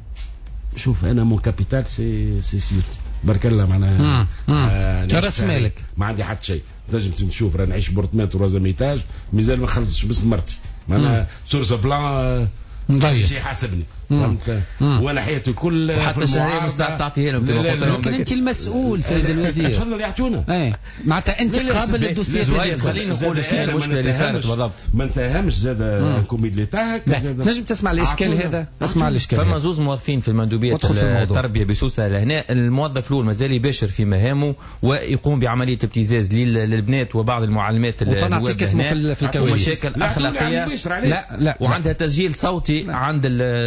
شوف انا مون كابيتال سي سي سيرتي بارك الله معناها آه راس مالك ما عندي حتى شيء. تنجم تشوف راه نعيش بورتمات ورازم ايتاج مازال ما خلصتش باسم مرتي معناها سورس بلان مضيع شيء حاسبني فهمت. وانا حياتي كل حتى شهريه مستعد تعطيها لهم. لكن انت المسؤول سيد الوزير. تفضل يعطونا. ايه معناتها انت قابل للدوسيه. خلينا نقول شنو المشكله اللي صارت بالضبط. ما انتهمش زاد كوميد لي تاعك. نجم تسمع الاشكال هذا. اسمع الاشكال. فما زوز موظفين في المندوبيه التربيه بسوسه لهنا. الموظف الاول مازال يباشر في مهامه ويقوم بعمليه ابتزاز للبنات وبعض المعلمات. وتنعطيك اسمه في الكواليس. ومشاكل اخلاقيه. لا لا وعندها تسجيل صوتي عند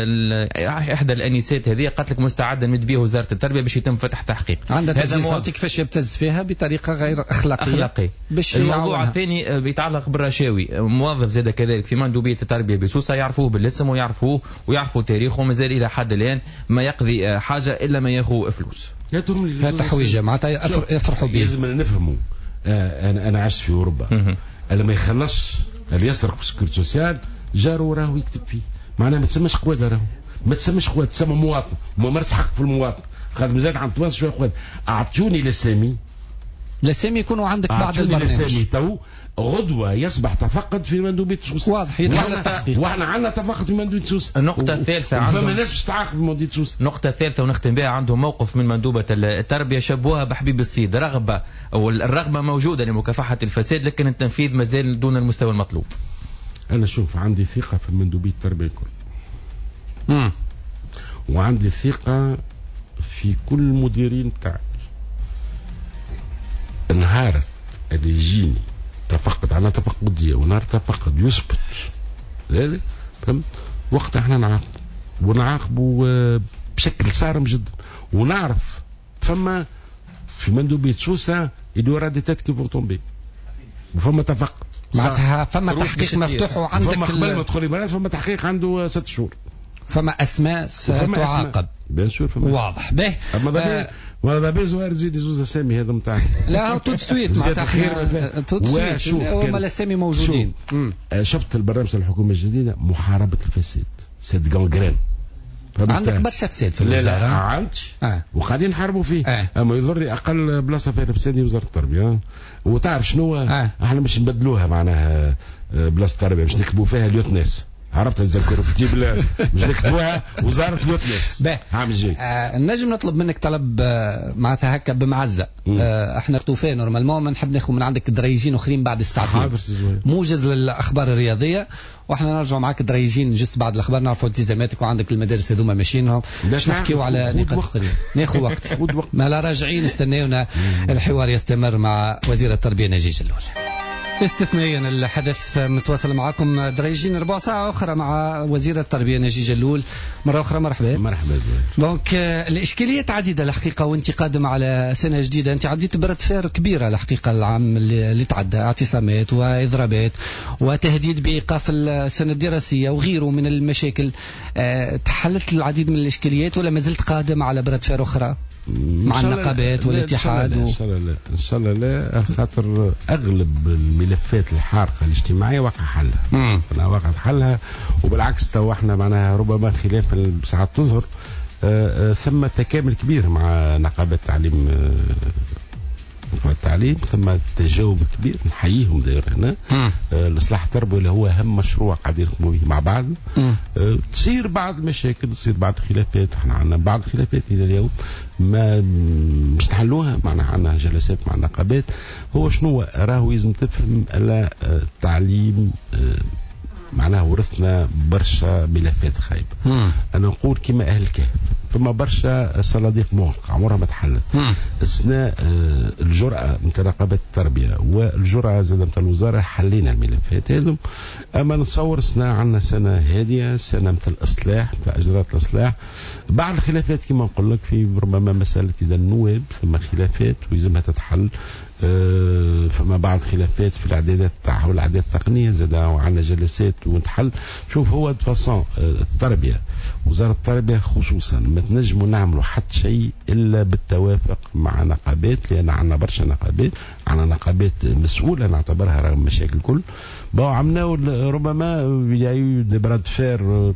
احدى الانسات هذه. قالت لك مستعده نمد به وزاره التربيه باش يتم فتح تحقيق. عندها تسجيل صوتي كيفاش يبتز فيها بطريقه غير اخلاقيه. اخلاقي. الموضوع الثاني بيتعلق بالرشاوي. موظف زاد كذلك في مندوبيه التربيه بسوسه يعرفوه بالاسم ويعرفوه ويعرفوا تاريخه. مازال الى حد الان ما يقضي حاجه الا ما ياخذ فلوس. هذا تحويجه معناتها يفرحوا به. لازم نفهموا. آه انا انا عشت في اوروبا. اللي ما يخلصش اللي يسرق في السكيورتي سوسيال جاره راه يكتب فيه معناها ما تسمىش قواده راهو ما تسمىش قواده تسمى مواطن وممارس حق في المواطن. خاطر مازال عند تواصل شويه قواده. اعطوني الاسامي الاسامي يكونوا عندك بعد البرنامج. الاسامي تو غدوه يصبح تفقد في مندوبيه سوسه. واضح يدخل التحقيق. واحنا عندنا تفقد في مندوبيه سوسه. النقطه الثالثه عندهم فما ناس باش تعاقب في مندوبيه سوسه. النقطه الثالثه ونختم بها. عندهم موقف من مندوبه التربيه شبوها بحبيب الصيد. رغبه او الرغبه موجوده لمكافحه الفساد لكن التنفيذ مازال دون المستوى المطلوب. انا شوف عندي ثقه في المندوبيه التربيه الكل. امم وعندي ثقه في كل المديرين تاعي. نهار اللي يجيني تفقد على تفقديه ونهار تفقد يثبت هذا فهمت وقت احنا نعاقب ونعاقبوا بشكل صارم جدا. ونعرف فما في مندوبيه سوسه يدور دي تات كي فون تومبي وفما تفقد معناتها فما تحقيق مفتوح وعندك فما قبل ما تدخلي بلاد فما تحقيق عنده ست شهور. فما اسماء ستعاقب بيان سور. فما واضح به. اما دابا ما دابا زوار تزيد زوز اسامي هذا نتاعك. لا تو سويت معناتها خير تو سويت هما الاسامي موجودين. شفت البرنامج الحكومه الجديده محاربه الفساد سيد غانغرين. عندك برشا فساد في الوزاره. لا لا عندي آه. وقاعدين نحاربوا فيه آه. اما يضر اقل بلاصه فيها فساد وزاره التربيه. وتعرف شنو آه. احنا مش نبدلوها معناها بلاصه التربيه مش نكتبوا فيها ليوتناس. عرفت نذكروا كتيب مش نكتبوها وزاره ليوتنس. عامل جاي آه نجم نطلب منك طلب آه معناتها هكا بمعزه. آه احنا طوفان نورمالمون نحب ناخذ من عندك دريجين اخرين بعد الساعتين موجز للاخبار الرياضيه واحنا نرجعوا معك دريجين جست بعد الاخبار نعرفوا التزاماتك وعندك المدارس هذوما ماشيين باش نحكيوا على نقاط اخرين. ناخذ وقت ما لا راجعين استناونا. الحوار يستمر مع وزير التربيه ناجي جلول. استثنائيا الحدث متواصل معكم دريجين ربع ساعة أخرى مع وزير التربية ناجي جلول. مرة أخرى مرحبا. مرحبا. دونك الإشكاليات عديدة الحقيقة وأنت قادم على سنة جديدة. أنت عديت برد فار كبيرة الحقيقة العام اللي تعدى اعتصامات وإضرابات وتهديد بإيقاف السنة الدراسية وغيره من المشاكل. أه تحلت العديد من الإشكاليات ولا ما زلت قادم على برد فار أخرى مع النقابات والاتحاد؟ إن شاء الله لا إن شاء الله لا خاطر أغلب الملفات الحارقة الاجتماعية واقع حلها. أنا واقع حلها وبالعكس تو احنا معناها ربما خلاف ساعات تظهر ثم تكامل كبير مع نقابة التعليم التعليم ثم تجاوب كبير نحييهم داير هنا. الاصلاح التربوي اللي هو اهم مشروع قاعدين نقوموا به مع بعض. أه تصير بعض المشاكل تصير بعض الخلافات. احنا عندنا بعض الخلافات الى اليوم ما مش نحلوها. معنا عندنا جلسات مع النقابات. هو شنو راهو لازم تفهم على التعليم أه معناها ورثنا برشا ملفات خايبه. انا نقول كما اهل الكهف فما برشا صناديق مغلقة عمرها ما تحلت. اثناء الجرأة نتاع نقابات التربية والجرأة زاد نتاع الوزارة حلينا الملفات هذم. أما نتصور سنة عندنا سنة هادية، سنة نتاع الإصلاح نتاع إجراءات الإصلاح. بعض الخلافات كما نقول لك في ربما مسألة إذا النواب ثم خلافات ويلزمها تتحل. أه فما بعض خلافات في الإعدادات تاعها والإعدادات التقنية زاد وعندنا جلسات ونتحل. شوف هو دفاصون التربية وزارة التربية خصوصا ما تنجموا نعملوا حتى شيء إلا بالتوافق مع نقابات، لأن عندنا برشا نقابات، عندنا نقابات مسؤولة نعتبرها رغم مشاكل الكل. بقى عملنا ربما دي براد فير.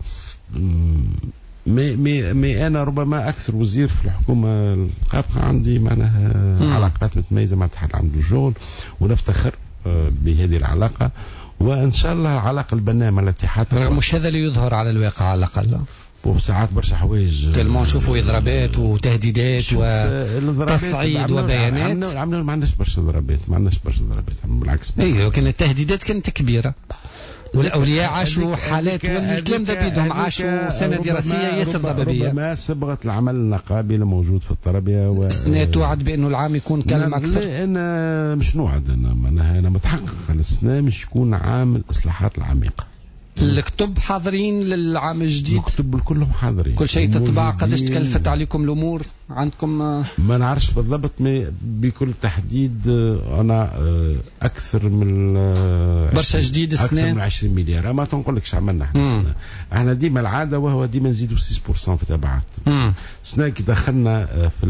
مي مي مي انا ربما اكثر وزير في الحكومه القابقه عندي معناها علاقات متميزه مع الاتحاد العام للشغل ونفتخر بهذه العلاقه، وان شاء الله العلاقه البناء مع الاتحاد مش هذا اللي يظهر على الواقع على الاقل. وساعات برشا حوايج تلمون نشوفوا اضرابات وتهديدات وتصعيد وبيانات. عملنا ما عندناش برشا ضربات، ما عندناش برشا ضربات بالعكس. ايوه لكن التهديدات كانت كبيره والاولياء عاشوا حالات والكلام ده بيدهم عاشوا سنه دراسيه ياسر ضبابيه. ربما صبغه العمل النقابي الموجود في التربيه و السنه توعد بانه العام يكون كلام اكثر. لا انا مش نوعد، انا انا متحقق السنه مش يكون عام الاصلاحات العميقه. الكتب حاضرين للعام الجديد؟ الكتب كلهم حاضرين، كل شيء تطبع. قداش تكلفت عليكم الامور عندكم؟ ما نعرفش بالضبط، بكل تحديد انا اكثر من برشا جديد السنه، اكثر من عشرين مليار. ما تنقول لكش عملنا احنا السنه. احنا ديما العاده وهو ديما نزيدوا ستة بالمئة في تبعات السنه. كي دخلنا في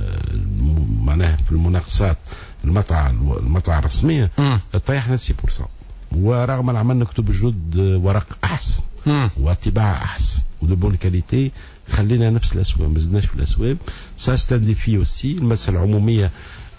معناها في المناقصات المطعه المطعه الرسميه طيحنا ستة بالمئة، ورغم عملنا كتب جدد ورق احسن واتباع احسن ودبون كاليتي، خلينا نفس الاسواب ما زدناش في الاسواب. ساستندي في اوسي المسألة العموميه.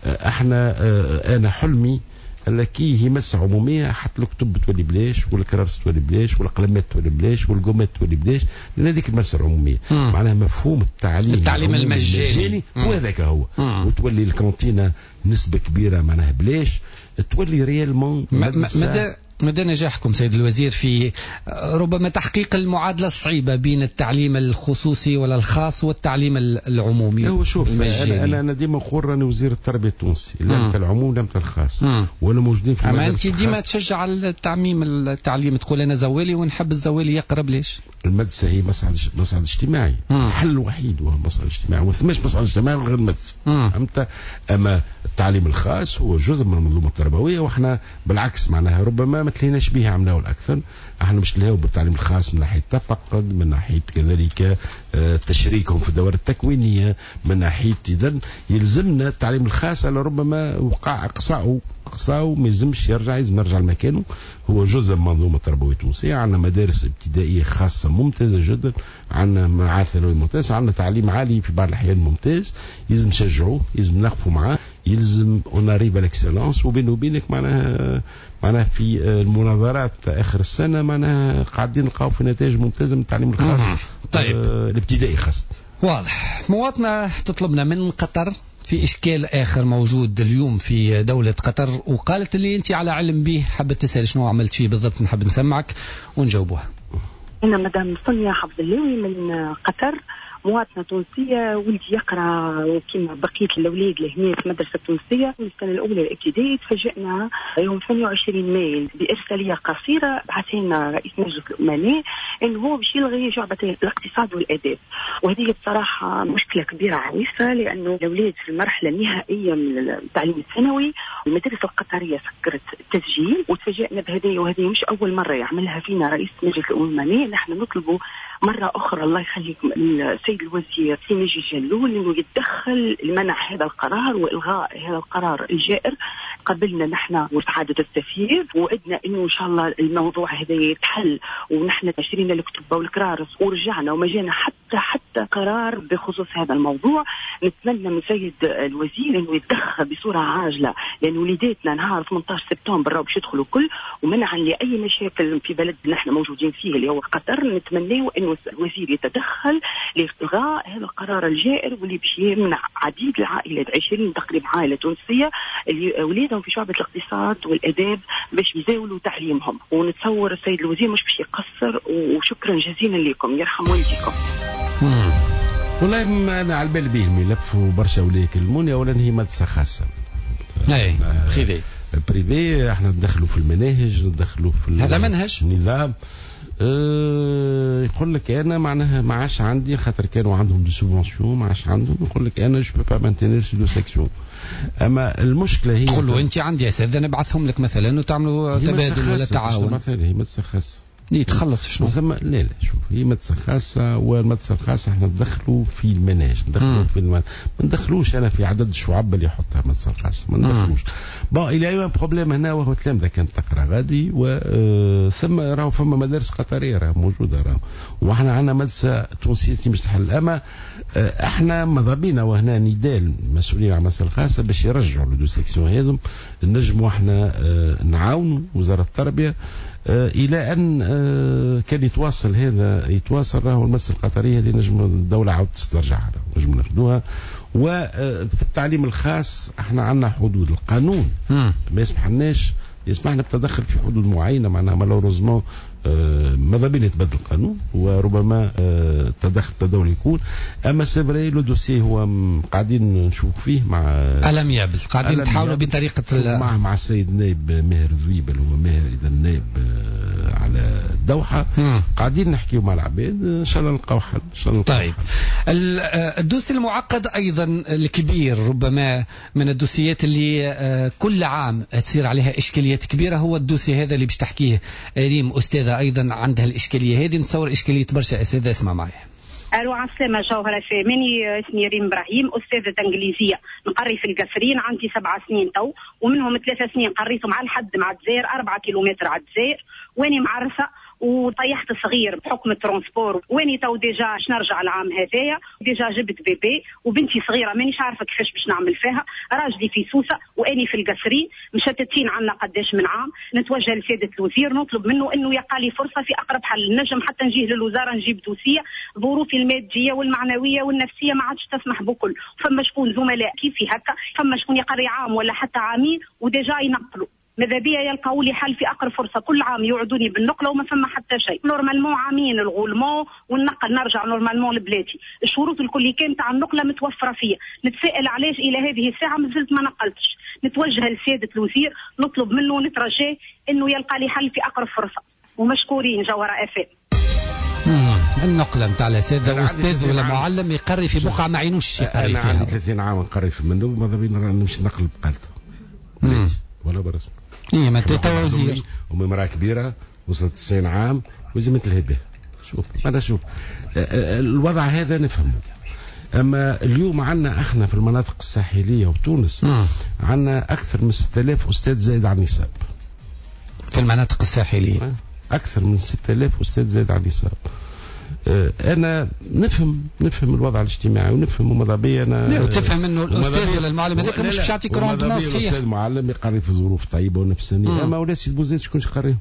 احنا انا حلمي كي هي مسألة عموميه حتى الكتب تولي بلاش والكرارس تولي بلاش والقلمات تولي بلاش والقومات تولي بلاش، لان هذيك المسألة العموميه معناها مفهوم التعليم التعليم المجاني وهذاك هو. وتولي الكانتينه نسبه كبيره معناها بلاش، تولي ريالمون مدى مدى نجاحكم سيد الوزير في ربما تحقيق المعادلة الصعيبة بين التعليم الخصوصي ولا الخاص والتعليم العمومي. هو شوف المجاني. أنا أنا ديما نقول راني وزير التربية التونسي، لا نتاع العموم لا نتاع الخاص، ولا موجودين في المدارس. أما أنت ديما تشجع التعميم التعليم، تقول أنا زوالي ونحب الزوالي يقرب. ليش؟ المدرسة هي مصعد مصعد اجتماعي، الحل الوحيد هو مصعد اجتماعي، وما ثماش مصعد اجتماعي غير المدرسة. فهمت؟ أما التعليم الخاص هو جزء من المنظومة التربوية، وإحنا بالعكس معناها ربما ما تليناش به عملناه الأكثر. احنا مش نلهوا بالتعليم الخاص من ناحية التفقد، من ناحية كذلك تشريكهم في الدورة التكوينية، من ناحية إذن يلزمنا التعليم الخاص على ربما وقع إقصاؤه إقصاؤه ما يلزمش يرجع، لازم يرجع لمكانه. هو جزء من منظومة التربوية التونسية. عندنا مدارس ابتدائية خاصة ممتازة جدا، عندنا معاهد ثانوي ممتاز، عندنا تعليم عالي في بعض الأحيان ممتاز. يلزم نشجعوه، يلزم نقفوا معاه، يلزم اوناريف الاكسلانس. وبينه وبينك معناها معناها في المناظرات اخر السنه معناها قاعدين نلقاو في نتائج ممتازه من التعليم الخاص. طيب آه الابتدائي خاصه. واضح. مواطنه تطلبنا من قطر في اشكال اخر موجود اليوم في دوله قطر، وقالت اللي انت على علم به، حبت تسال شنو عملت فيه بالضبط، نحب نسمعك ونجاوبوها. انا مدام سونيا حفظ اللوي من قطر، مواطنة تونسية، ولدي يقرأ كما بقية الأولاد لهنا في المدرسة التونسية من السنة الأولى الابتدائي. تفاجئنا يوم ثمانية وعشرين مايو بإرسالية قصيرة بعثها لنا رئيس مجلس الأمناء إنه هو باش يلغي شعبتين الاقتصاد والآداب، وهذه بصراحة مشكلة كبيرة عويصة، لأنه الأولاد في المرحلة النهائية من التعليم الثانوي المدارس القطرية سكرت التسجيل، وتفاجئنا بهذه، وهذه مش أول مرة يعملها فينا رئيس مجلس الأمناء. نحن نطلبوا مرة أخرى الله يخليكم السيد الوزير سي نجي جلول إنه يتدخل لمنع هذا القرار وإلغاء هذا القرار الجائر. قبلنا نحن وسعادة السفير، وعدنا إنه إن شاء الله الموضوع هذا يتحل، ونحن شرينا الكتب والكرارس ورجعنا وما جانا حتى حتى قرار بخصوص هذا الموضوع. نتمنى من سيد الوزير إنه يتدخل بصورة عاجلة، لأن وليداتنا نهار ثمانية عشر سبتمبر راهو باش يدخلوا كل، ومنعا لأي مشاكل في بلد نحن موجودين فيه اللي هو قطر. نتمنى إنه الوزير يتدخل لإلغاء هذا القرار الجائر واللي باش يمنع عديد العائلات، عشرين تقريبا عائلة تونسية اللي أولادهم في شعبة الاقتصاد والآداب باش يزاولوا تعليمهم. ونتصور السيد الوزير مش باش يقصر، وشكرا جزيلا لكم، يرحم والديكم. والله انا على بالي بهم يلفوا برشا ولا يكلموني. اولا هي مدرسه خاصه اي بريفي بريفي احنا ندخلوا في المناهج ندخلوا في هذا منهج النظام. أه يقول لك انا معناها ما عادش عندي خاطر كانوا عندهم دي سوبونسيون ما عادش عندهم. يقول لك انا جو بو با مانتينير سي دو سيكسيون. اما المشكله هي تقول له انت عندي اساتذه نبعثهم لك مثلا وتعملوا تبادل ولا تعاون. مثلا هي مدرسه خاصه يتخلص شنو؟ لا لا شوف هي مدرسه خاصه والمدرسه الخاصه احنا ندخلوا في المناهج ندخلوا في المن... ما ندخلوش انا في عدد الشعب اللي يحطها المدرسه الخاصه ما ندخلوش. بون الى ايام بروبليم هنا وهو التلامذه كانت تقرا غادي و ثم راهو فما مدارس قطريه راهو موجوده راهو واحنا عندنا مدرسه تونسيه مش تحل. اما احنا ماذا بينا وهنا نداء المسؤولين على المدرسه الخاصه باش يرجعوا لدو سيكسيون هذم نجموا احنا نعاونوا وزاره التربيه الى ان كان يتواصل هذا يتواصل راهو المدرسه القطريه هذه نجم الدوله عاود تسترجعها نجم ناخذوها. وفي التعليم الخاص احنا عندنا حدود القانون ما يسمحلناش يسمحنا بالتدخل في حدود معينه معناها مالوروزمون ماذا بين يتبدل القانون وربما التدخل التدولي يكون. اما سيفري لو دوسي هو قاعدين نشوف فيه مع الاميابل قاعدين نحاولوا بطريقه مع مع السيد النائب ماهر ذويبل هو ماهر اذا النائب على الدوحه قاعدين نحكيوا مع العباد ان شاء الله نلقاو حل ان شاء الله. طيب الدوسي المعقد ايضا الكبير ربما من الدوسيات اللي كل عام تصير عليها اشكاليات كبيره هو الدوسي هذا اللي باش تحكيه ريم استاذه ايضا عندها الاشكاليه هذه نتصور اشكاليه برشا اساتذه. اسمع معي. الو عسلامة جوهرة فاماني اسمي ريم ابراهيم استاذة انجليزية نقري في القصرين عندي سبع سنين تو ومنهم ثلاث سنين قريتهم على الحد مع الجزائر أربعة كيلومتر على الجزائر واني معرفة وطيحت صغير بحكم الترونسبور واني تو ديجا باش نرجع العام هذايا ديجا جبت بيبي وبنتي صغيره مانيش عارفه كيفاش باش نعمل فيها. راجلي في سوسه واني في القصرين مشتتين عنا قداش من عام. نتوجه لسياده الوزير نطلب منه انه يلقى لي فرصه في اقرب حل نجم حتى نجيه للوزاره نجيب دوسيه. ظروفي الماديه والمعنويه والنفسيه ما عادش تسمح بكل. فما شكون زملاء كيفي هكا فما شكون يقري عام ولا حتى عامين وديجا ينقلوا. ماذا بيا يلقاو لي حل في اقرب فرصه. كل عام يوعدوني بالنقله وما فما حتى شيء. نورمالمون عامين الغولمون والنقل نرجع نورمالمون لبلادي. الشروط الكل كان تاع النقله متوفره فيا. نتسائل علاش الى هذه الساعه ما زلت ما نقلتش. نتوجه لسياده الوزير نطلب منه ونترجاه انه يلقى لي حل في اقرب فرصه. ومشكورين جوهره افا. النقله نتاع الاساتذه استاذ ولا معلم يقري في بقعه ما عينوش يقري فيها. انا عندي ثلاثين عام نقري في المندوب ماذا بينا نمشي نقل بقالته ولا برسم. ايه ما تتوزير أمي امرأة كبيرة وصلت تسعين عام وزمت الهبة. شوف أنا شوف الوضع هذا نفهمه. أما اليوم عنا احنا في المناطق الساحلية وتونس عنا أكثر من ستة آلاف أستاذ زايد عن النصاب في المناطق الساحلية. أكثر من ستة آلاف أستاذ زايد عن النصاب. انا نفهم نفهم الوضع الاجتماعي ونفهم وماذا بي انا وتفهم انه الاستاذ ولا المعلم هذاك مش باش يعطيك روندمون صحيح. الاستاذ المعلم يقري في ظروف طيبه ونفسانيه. اما ولا سيد بوزيد شكون يقريهم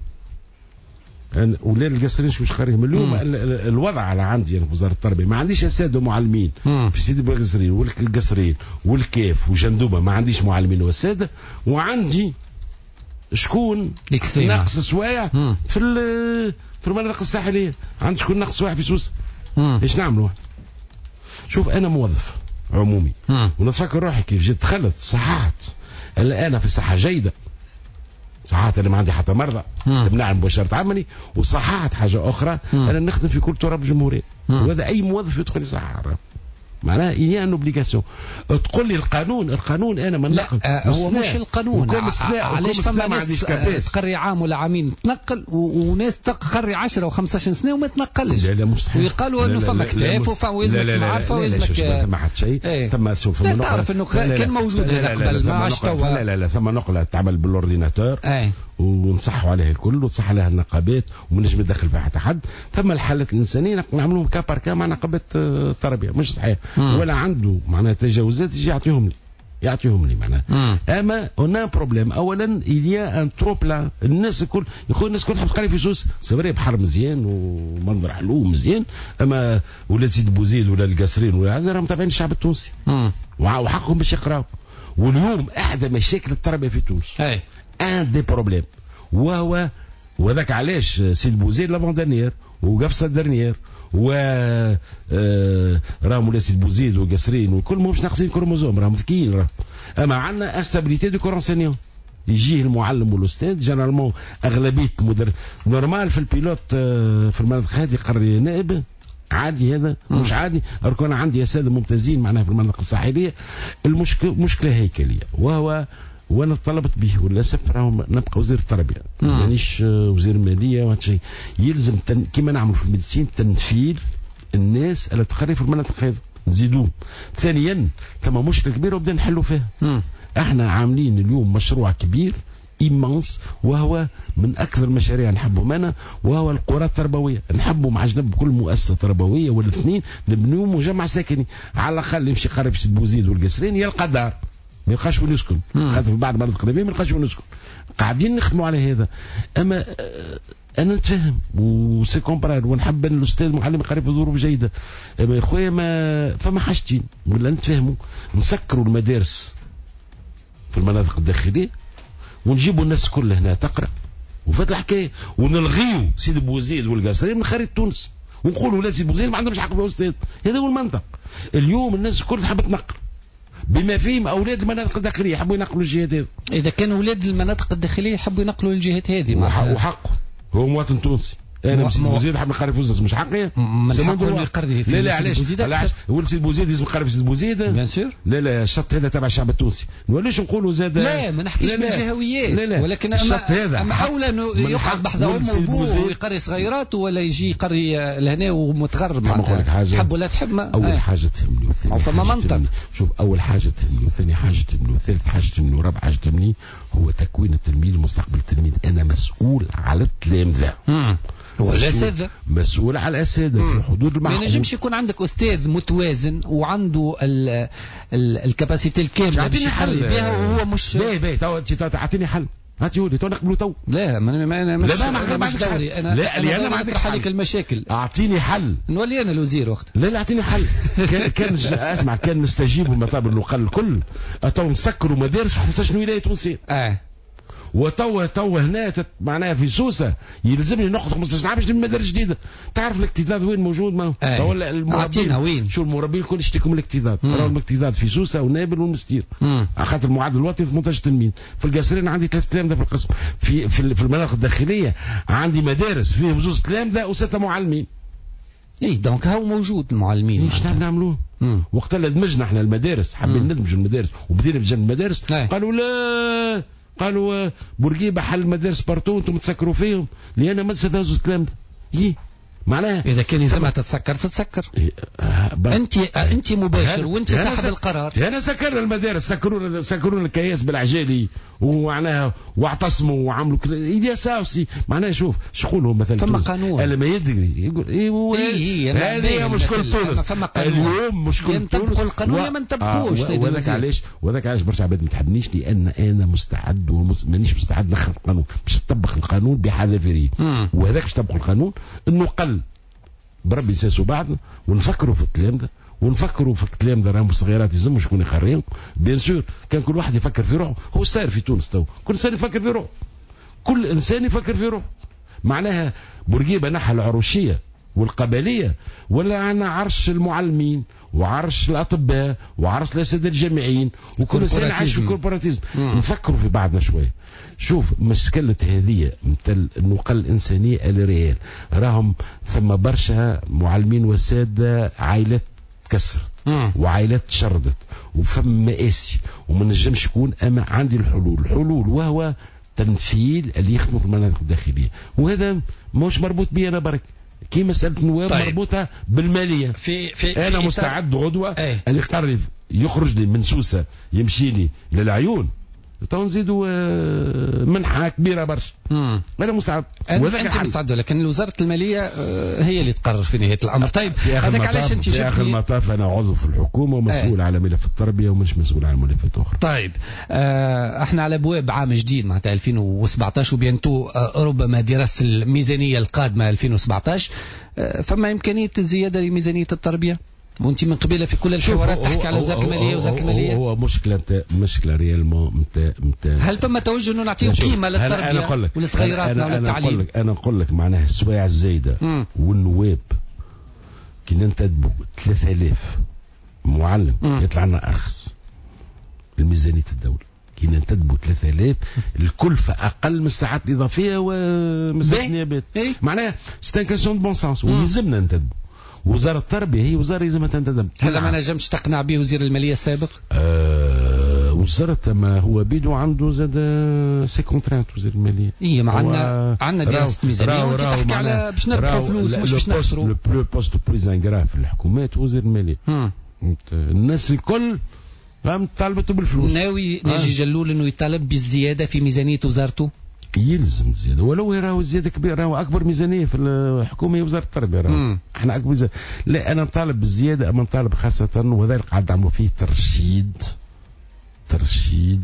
ولا القصرين شكون يقريهم اليوم. الوضع على عندي انا في وزاره التربيه ما عنديش اساتذه معلمين في سيدي بوزيد والقصرين والكاف وجندوبه ما عنديش معلمين واساتذه وعندي شكون ناقص سوايع في في المناطق الساحليه. عندي شكون ناقص واحد في سوسه. ايش نعملوا؟ شوف انا موظف عمومي ونفكر روحي كيف جيت دخلت صححت انا في صحه جيده صححت انا ما عندي حتى مرضى تمنعني مباشره عملي وصححت حاجه اخرى انا نخدم في كل تراب جمهوريه وهذا اي موظف يدخل يصحح معناها إيه أن اوبليغاسيون. تقول لي القانون القانون انا ما نقل هو مش القانون. علاش فما ناس تقري عام ولا عامين تنقل وناس تقري عشرة وخمسطاش سنه وما تنقلش. لا لا مستحيل. ويقالوا انه فما كتاف وفما لازمك معرفه ولازمك ما حد شيء. ثم شوف لا تعرف انه كان موجود هذا قبل ما عادش توا. لا لا لا ثم نقله تعمل بالاورديناتور ونصحوا عليها الكل وتصح عليها النقابات ونجم ندخل فيها حتى حد. ثم الحالات الانسانيه نعملهم كا بار كا مع نقابات التربيه مش صحيح. ولا عنده معناها تجاوزات يجي يعطيهم لي يعطيهم لي معناها. اما هنا بروبليم. اولا اليا ان ترو بلا الناس الكل يقول الناس الكل حب تقري في سوس سوري بحر مزيان ومنظر حلو مزيان. اما ولا سيد بوزيد ولا القصرين ولا هذا راهم تابعين الشعب التونسي وحقهم باش يقراوا. واليوم احدى مشاكل التربيه في تونس اي ان دي بروبليم وهو وذاك علاش سيد بوزيد لافون دانيير وقفصه دانيير و آه راهم ولا سي بوزيد وقصرين وكل مش ناقصين كروموزوم راهم ذكيين راهم. اما عندنا استابيليتي دو كورونسينيون يجيه المعلم والاستاذ جنرالمون اغلبيه مدر نورمال في البيلوت آه في المناطق هذه قريه نائب عادي هذا مش عادي. انا عندي اساتذه ممتازين معناها في المناطق الساحليه. المشكله مشكله هيكليه وهو وانا طلبت به وللاسف راهو نبقى وزير التربيه مانيش وزير الماليه وهذا شيء. يلزم تن... كما نعمل في الميديسين تنفيل الناس اللي تقري في المناطق هذه نزيدوه. ثانيا ثم مشكله كبيره وبدا نحلوا فيها. م. احنا عاملين اليوم مشروع كبير إيمانس وهو من أكثر المشاريع نحبهم أنا وهو القرى التربوية. نحبوا مع جنب كل مؤسسة تربوية ولا اثنين نبنيو مجمع سكني على الأقل يمشي قريب سيد بوزيد والقصرين يلقى دار ما يلقاش وين يسكن. خاطر في بعض المناطق القريبين ما يلقاش وين يسكن. قاعدين نخدموا على هذا. أما أنا نتفهم وسي كومبرار ونحب أن الأستاذ معلم قريب في ظروف جيدة. أما يا خويا ما فما حاجتين ولا نتفهموا نسكروا المدارس في المناطق الداخلية ونجيبوا الناس كلها هنا تقرا وفات الحكايه ونلغيو سيدي بوزيد والقصرين من خارج تونس ونقولوا لا سيدي بوزيد ما عندهمش حق في الاستاذ. هذا هو المنطق. اليوم الناس الكل تحب تنقل بما فيهم اولاد المناطق الداخليه يحبوا ينقلوا الجهات هذه. اذا كان اولاد المناطق الداخليه يحبوا ينقلوا الجهات هذه وحقه هو مواطن تونسي. انا سيدي بوزيد حاب نقرب في وزاره مش حقي من حقه يقرب في لا لا علاش علاش ولد سيدي بوزيد لازم يقرب في سيدي بوزيد بيان سور. لا لا الشرط هذا تبع الشعب التونسي نوليش نقولوا زاد لا ما نحكيش بالجهويات لا لا ولكن الشرط هذا اما اولى انه يقعد بحذا امه وابوه ويقري صغيراته ولا يجي يقري لهنا ومتغرب. نقول لك حاجه تحب ولا تحب ما اول حاجه تهمني وثاني فما منطق. شوف اول حاجه تهمني وثاني حاجه تهمني وثالث حاجه تهمني ورابع حاجه تهمني هو تكوين التلميذ مستقبل التلميذ. انا مسؤول على التلامذه والاساتذه مسؤول على الاساتذه في الحدود المعقوله. ما ينجمش يكون عندك استاذ متوازن وعنده الكاباسيتي الكامله باش يحل بها وهو مش باهي باهي تو تعطيني حل هاتي ولي تو نقبلوا تو. لا ما انا مش لا ما مش دوري انا لا انا, أنا ما نطرح عليك المشاكل. اعطيني حل نولي انا الوزير وقت. لا لا اعطيني حل. كان كان اسمع كان نستجيبوا المطالب النقل الكل تو نسكروا مدارس في خمسطاش ولايه تونسيه. اه وتوا توا هنا معناها في سوسه يلزمني ناخذ خمسطاش عام باش نبني مدارس جديده. تعرف الاكتظاظ وين موجود؟ ما هو المربين وين شو المربين الكل يشتكوا من الاكتظاظ. راهو الاكتظاظ في سوسه ونابل والمستير خاطر المعدل الوطني ثمانطاش تلميذ. في القصرين عندي ثلاث تلامذه في القسم. في في, في المناطق الداخليه عندي مدارس فيهم زوج تلامذه وسته معلمين. اي دونك هاو موجود المعلمين. ايش نعملوه؟ وقت اللي دمجنا احنا المدارس حابين ندمجوا المدارس وبدينا في جنب المدارس قالوا لا قالوا بورقيبه حل مدارس بارتو انتم تسكروا فيهم لان ما تسدازوا الكلام ده. ايه معناها اذا كان يلزمها تتسكر تتسكر. إيه آه انت آه انت مباشر وانت صاحب القرار. انا سكرنا المدارس سكرونا سكرونا الكياس بالعجالي ومعناها واعتصموا وعملوا كذا ساوسي. معناها شوف شغلهم مثلا فما قانون اللي ما يدري يقول ايه إيه هذه مشكله تونس اليوم مشكله تونس. ينطبقوا القانون يا ما نطبقوش. آه وذاك علاش وذاك علاش برشا عباد ما تحبنيش لان انا مستعد ومانيش مستعد نخرب القانون باش نطبق القانون بحذافيره. وهذاك باش نطبق القانون انه قل بربي نساسوا بعض ونفكروا في التلامذه ونفكروا في التلامذه راهم صغيرات يلزموا شكون يخريهم. بيان سور كان كل واحد يفكر في روحه. هو صاير في تونس تو كل انسان يفكر في روحه. كل انسان يفكر في روحه. معناها بورقيبه نحى العروشيه والقبليه ولا عنا عرش المعلمين وعرش الاطباء وعرش الاساتذه الجامعيين وكل انسان عايش في كوربوراتيزم. نفكروا في بعضنا شويه. شوف مشكلة هذه مثل النقل الإنسانية الريال راهم ثم برشا معلمين وسادة عائلات تكسرت وعائلات تشردت وفم مآسي وما نجمش يكون. أما عندي الحلول الحلول وهو تنفيذ اللي يخدموا في المناطق الداخلية وهذا مش مربوط بي أنا برك كي مسألة نواب طيب. مربوطة بالمالية. في في أنا في مستعد غدوة ايه؟ اللي يقرب يخرج لي من سوسة يمشي لي للعيون تو نزيدوا منحة كبيرة برشا. أنا مستعد. أنت مستعد لكن وزارة المالية هي اللي تقرر في نهاية الأمر. طيب هذاك علاش أنت في آخر المطاف أنا عضو في الحكومة ومسؤول آه. على ملف التربية ومش مسؤول على ملفات أخرى. طيب آه احنا على أبواب عام جديد معناتها ألفين وسبعطاش وبينتو آه ربما دراسة الميزانية القادمة ألفين وسبعطاش آه فما إمكانية الزيادة لميزانية التربية وانت من قبيله في كل الحوارات تحكي على وزاره الماليه وزاره الماليه. هو مشكله انت مشكله ريالمون انت انت هل ثم توجه انه نعطيهم قيمه للتربيه ولصغيراتنا وللتعليم؟ انا نقول لك انا نقول لك معناها السوايع الزايده والنواب كي ننتدبوا ثلاثة آلاف معلم م. يطلع لنا ارخص الميزانيه الدوله. كي ننتدبوا ثلاثة آلاف الكلفه اقل من الساعات الاضافيه ومساحه النيابات. معناها سي ان كاسيون دو بون سانس ويلزمنا ننتدبوا. وزاره التربيه هي وزاره لازم تنتدب. هذا ما نجمش تقنع به وزير الماليه السابق؟ آه وزاره ما هو بيدو عنده زاد سي كونترانت وزير الماليه. اي ما عندنا عندنا دراسه ميزانيه وانت تحكي على باش نربحوا فلوس مش باش نخسروا. لو بوست بريز انغرا في الحكومات وزير الماليه. الناس الكل قامت طالبته بالفلوس. ناوي ناجي جلول انه يطالب بالزياده في ميزانيه وزارته؟ يلزم زياده ولو راهو زياده كبيره. راهو اكبر ميزانيه في الحكومه هي وزاره التربيه. راهو احنا اكبر ميزانية. لا انا نطالب بالزياده اما نطالب خاصه وهذا اللي قاعد نعملوا فيه ترشيد ترشيد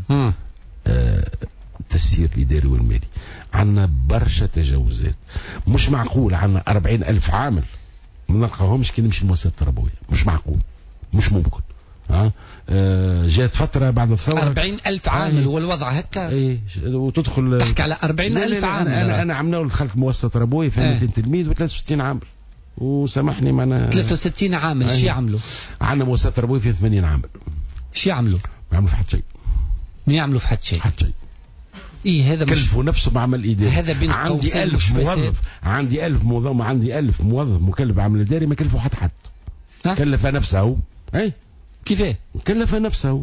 آه التسيير الاداري والمالي. عندنا برشا تجاوزات مش معقول. عندنا أربعين ألف عامل ما نلقاهمش كي نمشي المؤسسات التربويه. مش معقول مش ممكن. ها أه جات فترة بعد الثورة أربعين ألف عامل آه والوضع هكا. ايه وتدخل تحكي على أربعين ألف عامل. أنا أنا, أنا عملنا دخلت مؤسسة تربوية فيها مئتين تلميذ و63 عامل. وسامحني معنا ثلاثة وستين عامل. شو يعملوا؟ عندنا مؤسسة تربوية فيها ثمانين عامل. شو يعملوا؟ ما يعملوا في حد شيء. ما يعملوا في حد شيء. حد شيء. إيه هذا كلفوا نفسهم بعمل إداري. هذا بين عندي ألف موظف عندي ألف موظف عندي ألف موظف مكلف بعمل إداري ما كلفوا حد حد. كلف نفسه. أي كيفاه؟ كلف نفسه.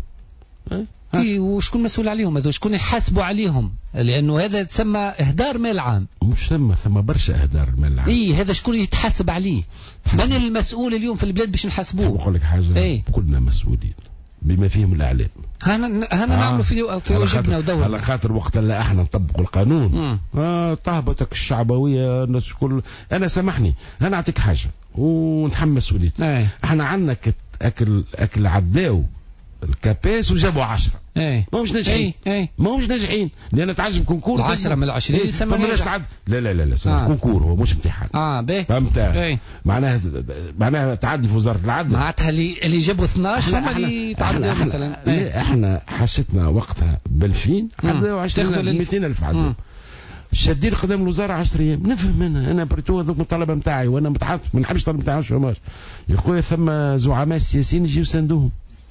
اي وشكون مسؤول عليهم هذو؟ شكون يحاسبوا عليهم؟ لانه هذا تسمى اهدار مال عام. مش ثم ثم برشا اهدار مال عام. اي هذا شكون يتحاسب عليه؟ من المسؤول اليوم في البلاد باش نحاسبوه؟ بقول لك حاجه ايه؟ كلنا مسؤولين بما فيهم الاعلام. هنا هنا آه. نعملوا في في واجبنا ودورنا. على خاطر وقت اللي احنا نطبقوا القانون آه طهبتك الشعبويه الناس كل. انا سامحني انا نعطيك حاجه ونتحمل مسؤوليتي. ايه؟ احنا عندنا اكل اكل عداو الكابيس وجابوا عشرة. ايه ما مش ناجحين. ايه ما مش ناجحين لان تعجب كونكور عشرة من العشرين ايه يسمى ناجح. لا لا لا لا آه. كونكور هو مش امتحان. اه باهي فهمت. ايه؟ معناها معناها تعدي في وزاره العدل. معناتها اللي اللي جابوا اثناش هم اللي تعدوا مثلا. ايه؟ احنا حشتنا وقتها بألفين عدوا عشرين مئتين ألف عدوا شادين قدام الوزاره عشر ايام. نفهم انا انا بريتو هذوك الطلبه نتاعي وانا متعاطف ما نحبش الطلبه نتاعي الشوماج. يا خويا ثم زعماء سياسيين يجيو يساندوهم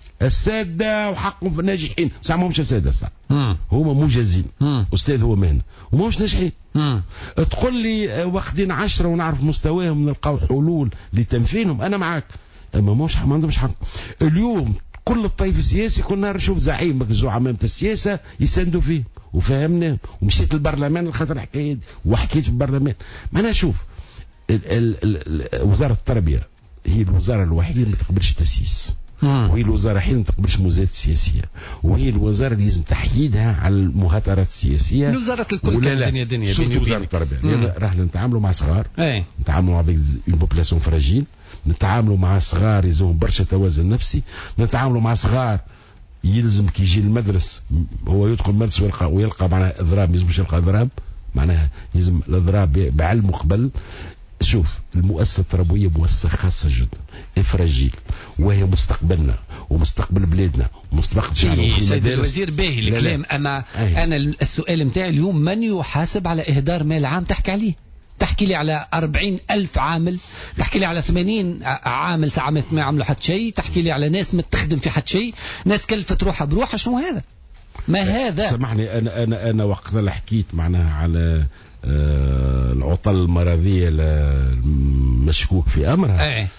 الساده وحقهم في الناجحين. صح ما همش ساده صح. هما مجازين. استاذ هو مهنه وما همش ناجحين. تقول لي واخدين عشرة ونعرف مستواهم نلقاو حلول لتنفيذهم انا معاك. اما مش ما عندهمش حق. اليوم كل الطيف السياسي كل نهار نشوف زعيم الزعماء نتاع السياسه يساندوا فيه وفهمنا ومشيت للبرلمان لخاطر الحكايه وحكيت في البرلمان. ما انا اشوف وزاره التربيه هي الوزاره الوحيده اللي ما تقبلش التسييس. وهي الوزاره الوحيده اللي ما تقبلش المزايدات السياسيه. وهي الوزاره اللي لازم تحييدها على المهاترات السياسيه. الوزاره الكل كان دنيا دنيا بيني وزاره التربيه لان راح نتعاملوا مع صغار. ايه. نتعاملوا مع اون بوبولاسيون فراجيل. نتعاملوا مع صغار يزوم برشا توازن نفسي. نتعاملوا مع صغار يلزم كي يجي المدرسه هو يدخل المدرسه ويلقى ويلقى معناها اضراب. ما يلزمش يلقى اضراب معناها يلزم الاضراب بعلم قبل. شوف المؤسسه التربويه مؤسسه خاصه جدا افراجيل وهي مستقبلنا ومستقبل بلادنا ومستقبل شعبنا. إيه سيد الوزير باهي الكلام اما أيه. انا السؤال نتاعي اليوم من يحاسب على اهدار مال عام تحكي عليه؟ تحكي لي على أربعين ألف عامل، تحكي لي على ثمانين عامل ساعة ما عملوا حد شيء، تحكي لي على ناس ما تخدم في حد شيء، ناس كلفت روحها بروحها. شنو هذا؟ ما هذا؟ سامحني انا انا انا وقت اللي حكيت معناها على آه العطل المرضيه المشكوك في امرها. ايه.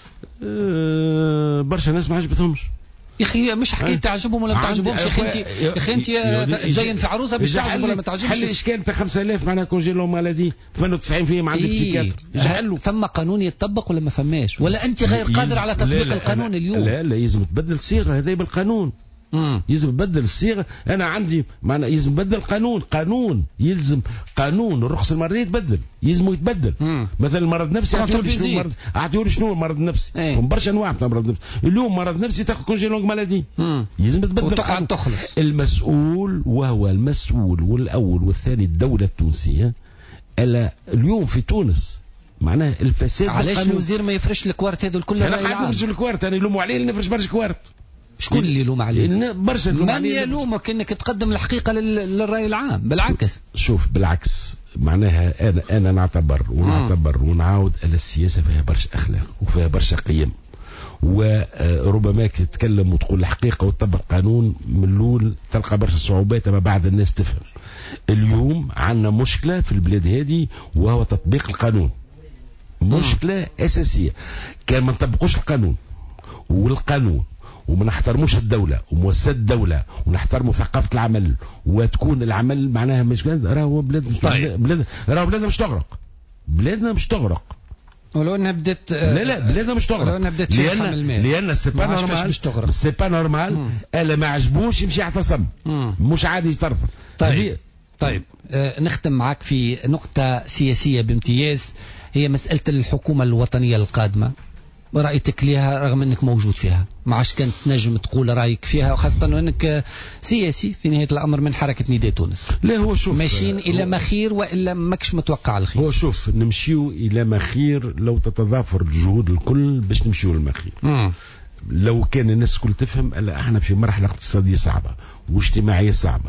آه برشا ناس ما عجبتهمش. يا اخي مش حكيت تعجبهم ولا ما تعجبهمش. يا اخي انت يا اخي انت زين في عروسه باش تعجب ولا ما تعجبش. حل الاشكال نتاع خمسة آلاف معناها كونجيلو مالادي ثمانية وتسعين بالمئة ما عندك بسيكاتر. هل ثم قانون يتطبق ولا ما فماش؟ ولا انت غير قادر على تطبيق لا لا القانون اليوم؟ لا لا يلزم تبدل صيغه هذا بالقانون. يلزم تبدل الصيغه. انا عندي معنى يلزم تبدل قانون قانون يلزم قانون الرخصه المرضيه يتبدل يلزم يتبدل. مم. مثلا المرض النفسي اعطيوني شنو مرض اعطيوني شنو المرض النفسي. ايه. برشا انواع تاع مرض نفسي. اليوم مرض نفسي تاخذ كونجي لونغ مالادي يلزم تبدل وتقعد تخلص. المسؤول وهو المسؤول والاول والثاني الدوله التونسيه. الا اليوم في تونس معناه الفساد. علاش الوزير ما يفرش الكوارت هذول كلهم؟ انا قاعد نفرش الكوارت انا يلوموا عليه اللي نفرش برشا كوارت. شكون اللي يلوم عليه؟ برشا من يلومك انك تقدم الحقيقه للراي العام؟ بالعكس. شوف بالعكس معناها انا انا نعتبر ونعتبر مم. ونعاود على السياسه فيها برشا اخلاق وفيها برشا قيم، وربما كي تتكلم وتقول الحقيقه وتطبق القانون من الاول تلقى برشا صعوبات ما بعد الناس تفهم. اليوم عندنا مشكله في البلاد هذه وهو تطبيق القانون، مشكله مم. اساسيه. كان ما نطبقوش القانون والقانون وما نحترموش الدولة ومؤسسات الدولة ونحترموا ثقافة العمل وتكون العمل معناها مش راهو بلاد مش طيب. بلاد راهو بلادنا مش تغرق، بلادنا مش تغرق. ولو انها بدات لا لا بلادنا مش تغرق، لو انها بدات لان لان سي با نورمال، سي با نورمال. الا ما عجبوش يمشي يعتصم، مش عادي يترفض. طيب طيب آه نختم معك في نقطة سياسية بامتياز، هي مسألة الحكومة الوطنية القادمة. رأيتك لها رغم أنك موجود فيها، ما عادش كانت تنجم تقول رأيك فيها، وخاصة أنك سياسي في نهاية الأمر من حركة نداء تونس. لا هو شوف ماشيين إلى ما خير وإلا ماكش متوقع الخير. هو شوف نمشيو إلى ما خير لو تتضافر الجهود الكل باش نمشيو لما خير. مم. لو كان الناس الكل تفهم ألا احنا في مرحلة اقتصادية صعبة واجتماعية صعبة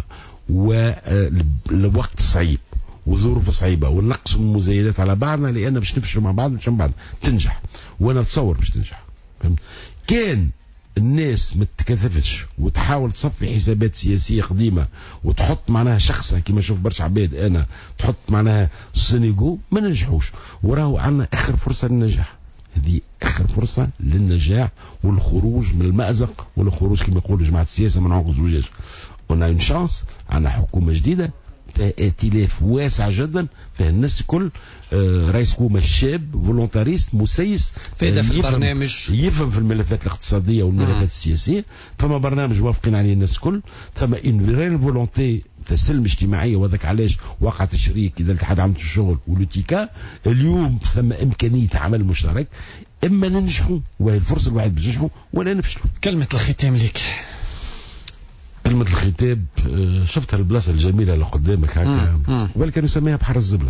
والوقت صعيب وظروف صعيبه ونقص المزايدات على بعضنا، لان باش نفشلوا مع بعض باش من بعد تنجح، وانا اتصور باش تنجح. فهمت؟ كان الناس ما تتكثفتش وتحاول تصفي حسابات سياسيه قديمه وتحط معناها شخصها كما نشوف برشا عباد انا تحط معناها سينيغو، ما ننجحوش. وراهو عندنا اخر فرصه للنجاح، هذه اخر فرصه للنجاح والخروج من المأزق والخروج كما يقولوا جماعه السياسه من عنق الزجاج. قلنا اون شانس، عندنا حكومه جديده فيها ائتلاف واسع جدا، فيها الناس الكل آه رئيس حكومه شاب فولونتاريست مسيس فايده في البرنامج، يفهم في الملفات الاقتصاديه والملفات السياسيه. فما برنامج موافقين عليه الناس الكل، ثم ان ريل فولونتي تسلم اجتماعيه، وذاك علاش وقعت الشريك اذا الاتحاد عملت الشغل ولوتيكا. اليوم ثم امكانيه عمل مشترك، اما ننجحوا وهي الفرصه الوحيده باش ننجحوا ولا نفشلوا. كلمه الختام ليك. كلمة الختاب شفتها البلاصة الجميلة اللي قدامك هكا، وبل كانوا يسميها بحر الزبلة.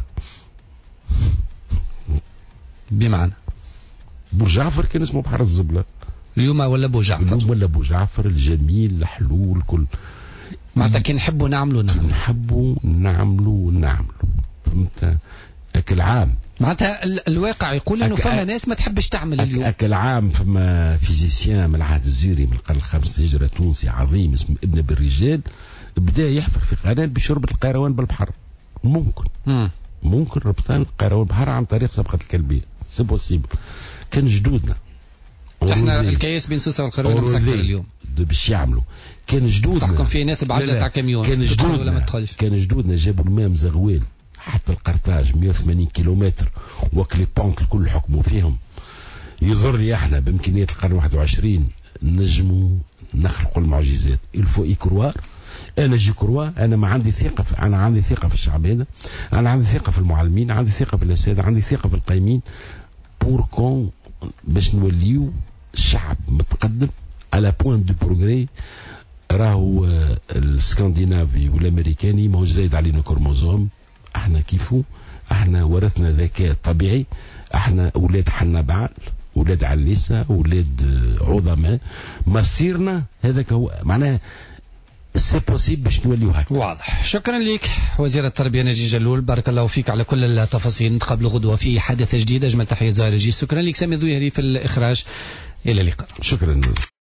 بمعنى بو جعفر كان اسمه بحر الزبلة، اليوم ولا بو جعفر؟ اليوم ولا بو جعفر الجميل الحلو الكل. معناتها كي نحبوا نعملوا نعملوا نحبوا نعملوا نعملوا فهمت؟ أكل عام معناتها الواقع يقول انه فما ناس ما تحبش تعمل اليوم. اكل عام فما فيزيسيان من العهد الزيري من القرن الخامس الهجرة تونسي عظيم اسمه ابن بالرجال، بدا يحفر في قناه بشرب القيروان بالبحر. ممكن مم. ممكن ربطان القيروان بالبحر عن طريق صبغه الكلبيه، سي بوسيبل. كان جدودنا احنا الكياس بين سوسه والقيروان مسكر اليوم باش يعملوا. كان جدودنا تحكم فيه ناس بعجله تاع كاميون، كان جدودنا كان جدودنا جابوا الماء مزغوال حتى القرطاج مئة وثمانين كيلومتر، وكلي بونك الكل حكموا فيهم. يظهر لي احنا بامكانيات القرن واحد وعشرين نجموا نخلقوا المعجزات. الفو ايكروار. انا جي كروا، انا ما عندي ثقه في انا عندي ثقه في الشعب هذا، انا عندي ثقه في المعلمين، عندي ثقه في الاساتذه، عندي ثقه في القايمين بور كون باش نوليو شعب متقدم على بوين دو بروغري. راهو الاسكندنافي والامريكاني ماهوش زايد علينا كروموزوم، احنا كيفو، احنا ورثنا ذكاء طبيعي، احنا اولاد حنا بعل، اولاد عليسه، اولاد عظماء. مصيرنا هذاك هو معناها سي بوسيبل باش نوليو هكا. واضح. شكرا لك وزير التربيه ناجي جلول، بارك الله فيك على كل التفاصيل. نتقابلوا غدوه في حادثه جديده. اجمل تحيه زهر الجيش. شكرا لك سامي ذويهري في الاخراج، الى اللقاء. شكرا.